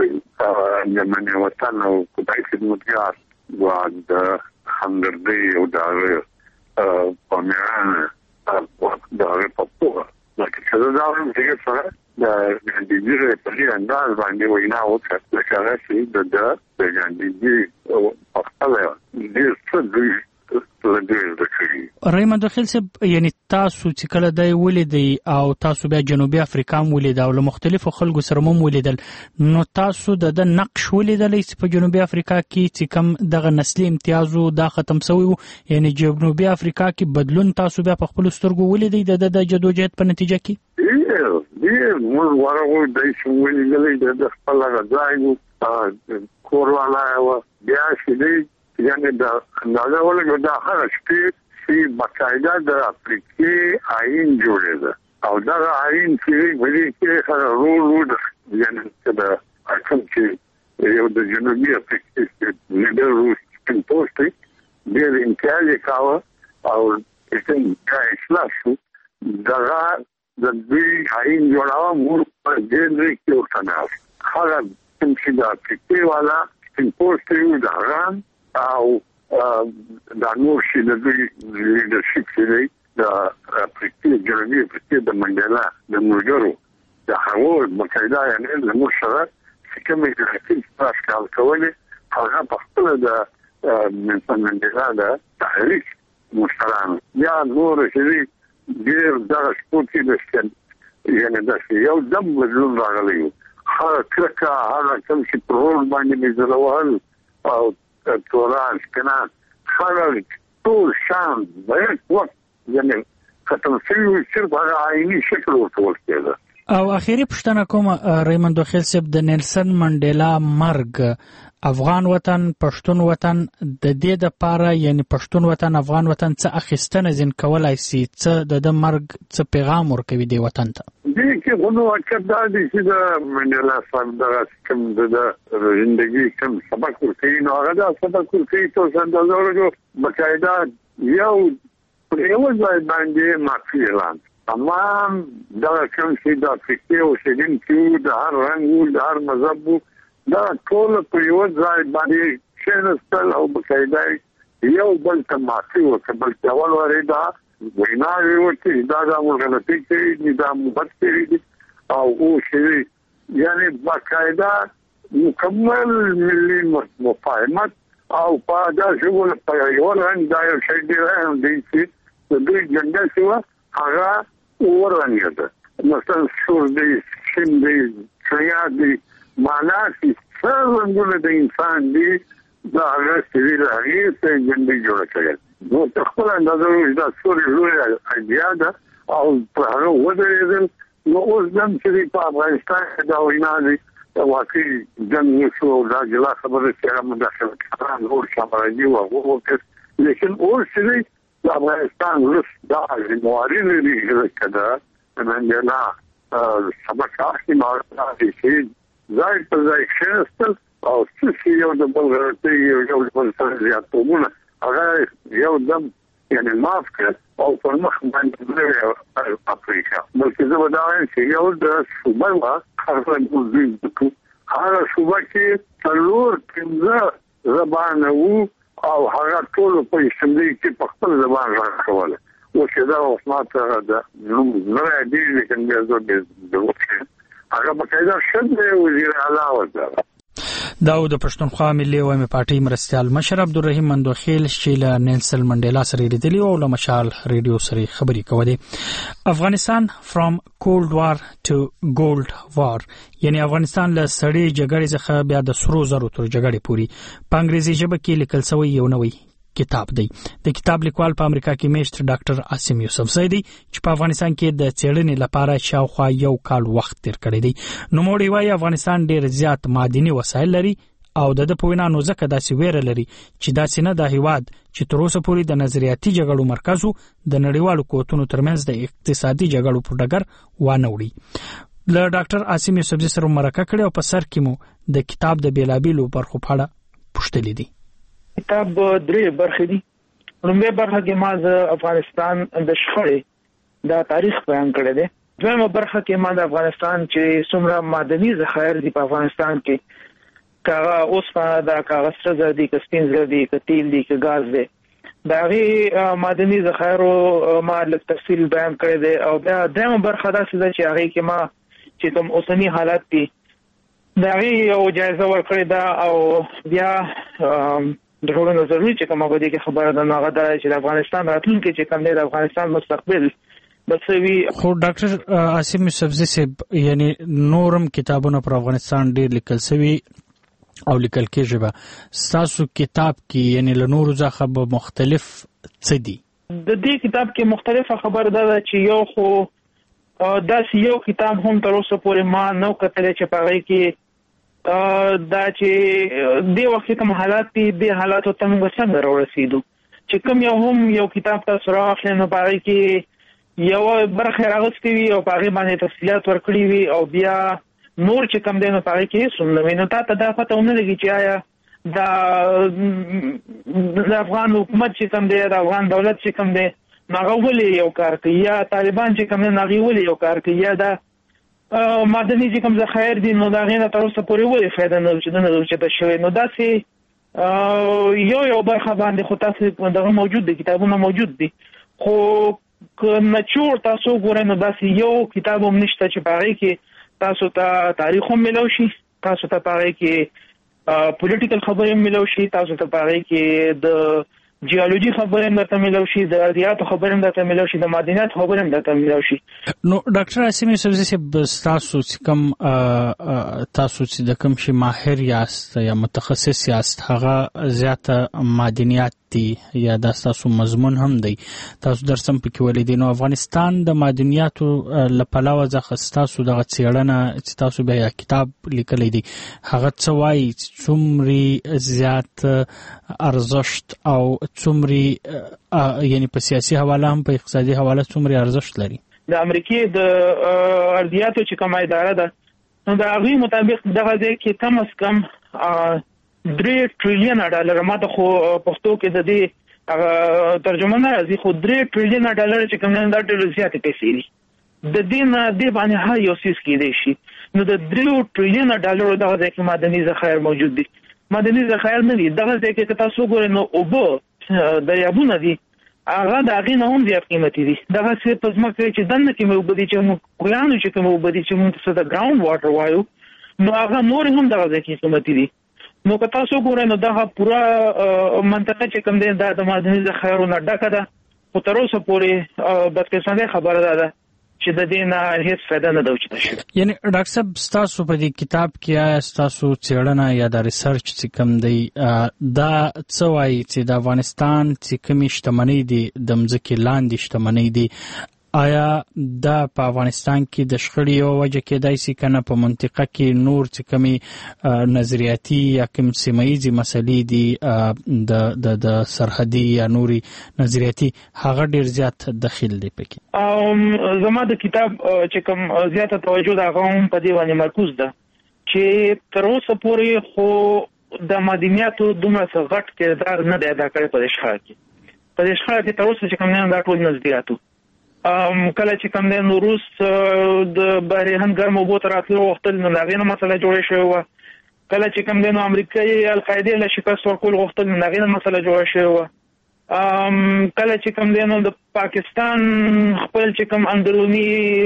[SPEAKER 12] راځي د منی وطن او خدای خدمتګار و د همدردي او د پامیان او د پپوه لکه څه دا هم څنګه د ګاندیجي په دې انداز باندې وینا وکړه لکه چې د ګاندیجي په خپل دې څه
[SPEAKER 1] ریموند خیل صاحب یعنی تاسو چې کله دای ولیدي او تاسو بیا جنوبي افریقا ولید او له مختلفو خلکو سره مو ولیدل نو تاسو د نقش ولیدل چې په جنوبي افریقا کې چې کم دغه نسلي امتیازو دا ختم شوی یعنی جنوبي افریقا کې بدلون تاسو بیا په خپل سترګو ولیدي د جدوجہد په نتیجه کې
[SPEAKER 12] موږ ورغو د شوولې د خپل غځای کور والا و بیا چې یعنی دا اندازه ولګو دا هر شپې چې باقاعده د افریقې آئین جوړېده او دا آئین چې ویلي کې رول یعنی دا کوم چې یو د جنوبي افریقې لیډر روس پوسټ ډېر امتیاز کاوه او څنګه اصلاح شو دا د دې آئین جوړاوه مور په دې کې ورته هغه چې دا افریقې والا پوسټ یو دا او دا نور شي د لیډرشپ چې دا افریقې جنوبي افریقې د منډیلا د ملګرو د هغو مقاعده یعنی د مور سره چې کومې د تاسو کال کولې هغه په خپل د منډیلا د تحریک مشتران یا نور چې ډېر د سپورتي د یعنی د یو دم بدلون راغلی هغه کړه هغه کوم چې پرول باندې مزلوال او توران کنا خلل ټول شان بیت وخت یعنی ختم شوی صرف هغه آئینی شکل ورکول کېده
[SPEAKER 1] او اخیری پوښتنه کوم ریموندو خیل صاحب د نیلسن منډیلا مرګ افغان وطن پښتون وطن د دې د پاره یعنی پښتون وطن افغان وطن څه اخیستنه زین کولای سي څه د مرګ څه پیغام ورکوي دی وطن ته
[SPEAKER 12] دې کې غوڼه وکړه چې د منډیلا صاحب د کوم د ژوندۍ کوم سبق ورکوي نو هغه د سبق ورکوي ته څنګه ورغو بقاعده یو یو ځای باندې معافي اعلان تمام دا کوم چې د افریقې او سیدین کې د هر رنګ د هر مذهب دا ټول په یو ځای باندې شنستل او بقاعده یو بل ته معافي ورکړي بلکې اول ورېدا وینا ورته دا غلطي کوي دا مبت کوي او چې یعنی باقاعده مکمل ملي مفاهمت او په دا شغل په یو رنګ دا یو شی دی چې د دې جنګ سوا هغه ورنګه مثلا شور دی شین دی شیا دی معنا چې څنګه د انسان دی دا هغه سوي راغی ته جنګ جوړ کړل نو خپل اندازه دا سوري لوی ایډیا ده او په هغه ودرېدل نو اوس دم چې په افغانستان کې دا وینا دي واقعي جنګ شو دا جلا خبره چې هغه مداخله کړه نور شامل او وکړ لیکن اوس چې د افغانستان رس دا موارد لري کده منډیلا سبق اخلي مارته چې ځای په ځای شنستل او چې یو د بل غلطي یو د بل سره زیاتونه هغه یو دم یعنی معاف کړ او په مخ باندې افریقا بلکې زه ودایم چې یو د صوبه وا هغه هغه صوبه کې څلور پنځه زبان وو او هغه ټول په اسمبلی کې په خپل زبان راکوله او چې دا اوسماته د نو دی لیکن بیا زه د وخت هغه بقاعده شنه وزیر اعلی وزاره
[SPEAKER 1] داود پښتونخوا ملي عوامي پارټي مرستيال مشر عبدالرحیم مندوخیل چې له نیلسن منډیلا سره لیدلی او له مشال ریډیو سره خبري کولې افغانستان فرام کولډ وار ټو ګولډ وار یعنی افغانستان له سړې جګړې څخه بیا د سرو زرو تر جګړې پوري په انګریزي ژبه کې لیکل شوی یو نوی کتاب دی د کتاب لیکوال په امریکا کې میشت ډاکټر عاصم یوسفزی دی چې په افغانستان کې د څېړنې لپاره شاوخوا یو کال وخت تیر کړی دی نو موږ وايي افغانستان ډیر زیات معدني وسایل لري او د پوینا نو ځکه داسې ویره لري چې داسې نه د هیواد چې تر اوسه پورې د نظریاتي جګړو مرکز د نړیوالو قوتونو ترمنځ د اقتصادي جګړو په ډګر وانه وړي له ډاکټر عاصم یوسفزی سره مرکه کړې او په سر کې مو د کتاب د بیلابیلو برخو په اړه پوښتلې دي
[SPEAKER 13] کتاب درې برخې دي لومړی برخه کې ما د افغانستان د شخړې د تاریخ بیان کړی دی دویمه برخه کې ما د افغانستان چې څومره معدني ذخایر دي په افغانستان کې کاغه اوسپنه د کاغذ سره دي که سپین زر دي که تیل دي که غاز دي دا هغه معدني ذخایر ما له تفصیل بیان کړی دی او بیا دغه برخه دا چې هغه کې ما چې کوم اوسنی حالات دي دا یو جایزه ورکړی دا او بیا د ټولنو ضروري چې کومه بده کې خبره ده هغه دا چې د افغانستان راتلونکي چې کوم دی د افغانستان مستقبل بسوي خو
[SPEAKER 1] ډاکټر عاصم یوسفزی صاحب یعنی نورم کتابونه پر افغانستان ډیر لیکل شوی او لیکل کېږي تاسو کتاب کې یعنی له نورو ځخه مختلف څه دي
[SPEAKER 13] د دې کتاب کې مختلفه خبره ده چې یو خو دا یو کتاب هم تر اوسه پورې ما نو کتل چې په هغه کې دا چې د وخت کوم حالات دي د حالاتو ته موږ څنګه راورسېدو چې کوم یو کتاب تاسو راخلئ نو پاره کې یو برخه راغستې وي او پاره باندې تفصیلات ورکړي وي او بیا نور چې کوم دی نو پاره کې سنوي نو تا ته دا پته ونه لګي چې آیا د افغان حکومت چې کوم دی د افغان دولت چې کوم دی هغه ولې یو کار کوي یا طالبان چې کوم دی هغه ولې یو کار کوي یا دا مدني چې کوم ځخایر دي نو دا غینه تر اوسه پورې ولې فائدہ نه چې شوی نو دا سي یو برخه باندې خو تاسو دغه موجود دي کتابونه موجود دي خو نچور تاسو ګورئ نو دا سي یو کتاب هم نشته چې پاره کې تاسو ته تاریخ هم ملو شي تاسو ته پاره کې پولیټیکل خبرې هم ملو شي تاسو ته پاره کې د جیولوژي خبرې هم درته ملو شي د ریاضیات خبرې هم درته ملو شي د معدنیات خبرې هم درته ملو شي
[SPEAKER 1] نو ډاکټر اسیم یوسفزي صاحب تاسو چې د کوم شي ماهر یاست یا متخصص یاست هغه زیاته معدنیات دي یا د تاسو مضمون هم دی تاسو درسم پکې ولیدئ نو افغانستان د معدنیاتو لپاره ځکه تاسو دغه څېړنه چې تاسو به کتاب لیکلی دی هغه څه وایي څومره زیات ارزښت او څومره یعنی په سیاسي حواله هم په اقتصادي حواله څومره ارزښت لري
[SPEAKER 13] د امریکای د ارضیاتو چې کومه اداره ده نو د هغه مطابق دغه ځای کې کم از کم 3 ټریلیون ډالر ماته خو پښتو کې د دې ترجمه نه راځي خو 3 ټریلیون ډالر چې کوم نه ډېر زیاتې پیسې دي د دې نه د باندې هر یو څه کېدی شي نو د 3 ټریلیون ډالر دغه ځای کې معدني ذخایر موجود دي معدني ذخایر نه دي دغه ځای کې تاسو ګورئ نو اوبه دریابونه دي هغه د هغې نه هم زیات قیمتي دي دغه څه په ځمکه کې چې دننه کې مې اوبه دي چې موږ کویانو چې کوم اوبه دي چې موږ څه د ګراوند واټر وایو نو هغه نور هم دغه ځای کې قیمتي دي نو که تاسو ګورئ نو دغه پوره منطقه چې کوم دی د معدني ذخایرو نه ډکه ده خو تر اوسه پورې بدقسمتۍ خبره ده چې د دې نه هیڅ فایده نه ده اوچته شوې
[SPEAKER 1] یعنی ډاکټر صاحب ستاسو په دې کتاب کې آیا ستاسو څېړنه یا د ریسرچ چې کوم دی دا څه وایي چې د افغانستان چې کومې شتمنۍ دي د مځکې لاندې شتمنۍ دي آیا دا په افغانستان کې د شخړې یو وجه کېدای شي که نه په منطقه کې نور چې کومې نظریاتي یا کوم سیمه ییزې مسلې دي د سرحدي یا نوري نظریاتي هغه ډېر زیات دخیل دی پکې
[SPEAKER 13] زما د کتاب چې کوم زیاته توجه د هغه هم په دې باندې مرکوز ده چې تر اوسه پورې خو د معدنیاتو دومره څه غټ کردار نه دی ادا کړی په دې شخړه کې په دې شخړه کې تر اوسه چې کوم نه دا ټول نظریاتو کله چې کوم د روس د بحرین ګرم اوبو تر راتلو وخت نو هغه مسله جوړه شوې و کله چې کوم د امریکایي القاعده له شکست ورکول وخت نو هغه مسله جوړه شوې و کله چې کوم د پاکستان خپل چې کوم اندرونی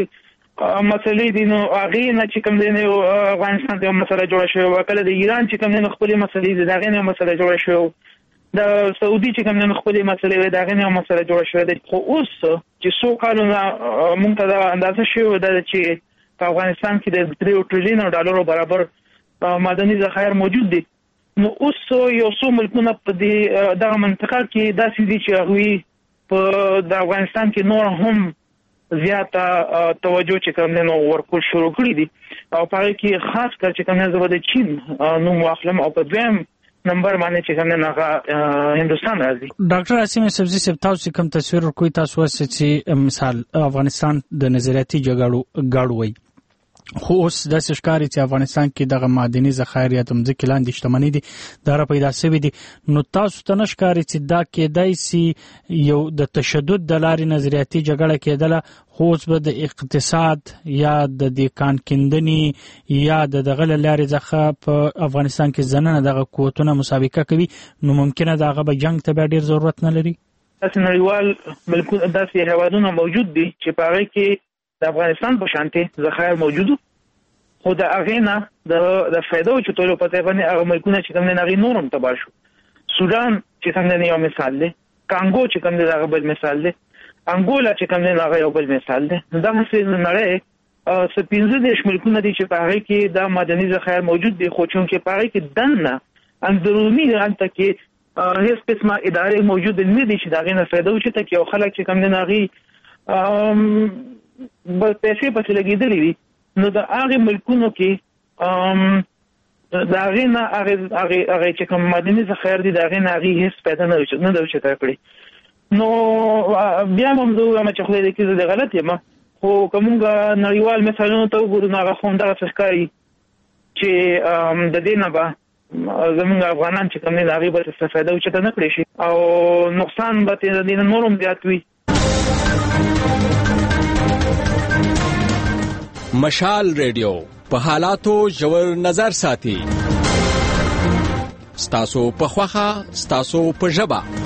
[SPEAKER 13] مسلې دي نو هغه نه چې کوم د افغانستان د مسله جوړه شوې و کله د ایران چې کوم د خپل مسلې دي هغه نه مسله جوړه شوې د سعودي چې کوم نه خپل مسلې وي دا غنه مسله جوړه شوې ده خو اوس چې څو کالونه مونږ ته دا اندازه شوې ده چې په افغانستان کې د 3 ټریلیون ډالرو برابر معدني ذخایر موجود دي نو اوس یو څو ملکونه په دې دغه منطقه کې داسې دي چې هغوی په د افغانستان کې نور هم زیاته توجه چې کوم نه ورکول شروع کړی دي او په هغه کې خاص کر چې کوم نه زبر د چین نوم واخلم او په دویم نمبر باندې چې کوم نه هندستان راځي
[SPEAKER 1] ډاکټر اسیم یوسفزي صاحب تاسو کوم تصویر ورکوي تاسو چې مثال افغانستان د نظریاتي جګړو غاړو وي خو اوس د ښکاری چې افغانستان کې دغه معدني ذخایر یا تمځکې لاندې شتمنۍ دي دا را پیدا شوې دي نو تاسو ته نشکاري چې دا کېدای شي یو د تشدد د لارې نظریاتي جګړه کېدله خو اوس به د اقتصاد یا د کان کیندنې یا د دغه لارې څخه په افغانستان کې ځننه دغه قوتونه مسابقه کوي نو ممکنه دغه به جنگ ته ډېر ضرورت نه لري
[SPEAKER 13] تاسو نړیوال ملکونه داسې هیوادونه موجود دي چې په هغه کې د افغانستان په شانتي ذخایر موجودو خو د هغې نه د فایدو چې ټولو په ځای باندې هغه ملکونه چې کوم نه هغې نور هم تباه شو سودان چې کوم نه یو مثال دی کانګو چې کوم نه هغه بل مثال دی انګولا چې کوم نه هغه یو بل مثال دی دا مثلا نړۍ څه 15 ملکونه دي چې په هغه کې د معدني ذخایر موجود دي خو چې په هغه کې دنه اندرونی انت کې هیڅ قسمه ادارې موجود نه دي چې دا غي نه فایده وشي ته کې خلک چې کوم نه هغه بل پیسې په لګیدلې دي نو د هغه ملکونو کې دا غینه هغه چې کوم معدني ذخایر دي دا غینه هغه هیڅ پیدا نه اوچته کړی. نو بیا هم زه ما چې خو دې کې د غلط یم خو کومه نړیوال مثالونو ته وګورو نو هغه هم دا څرګندوي چې د دې نه به زموږ افغانان چې کوم نه هغه به استفاده اوچته نه کړی شي او نقصان به د دې نورم زیات وي.
[SPEAKER 14] مشال ریډیو په حالاتو ژور نظر ساتي. ستاسو په خوخه ستاسو په ژبه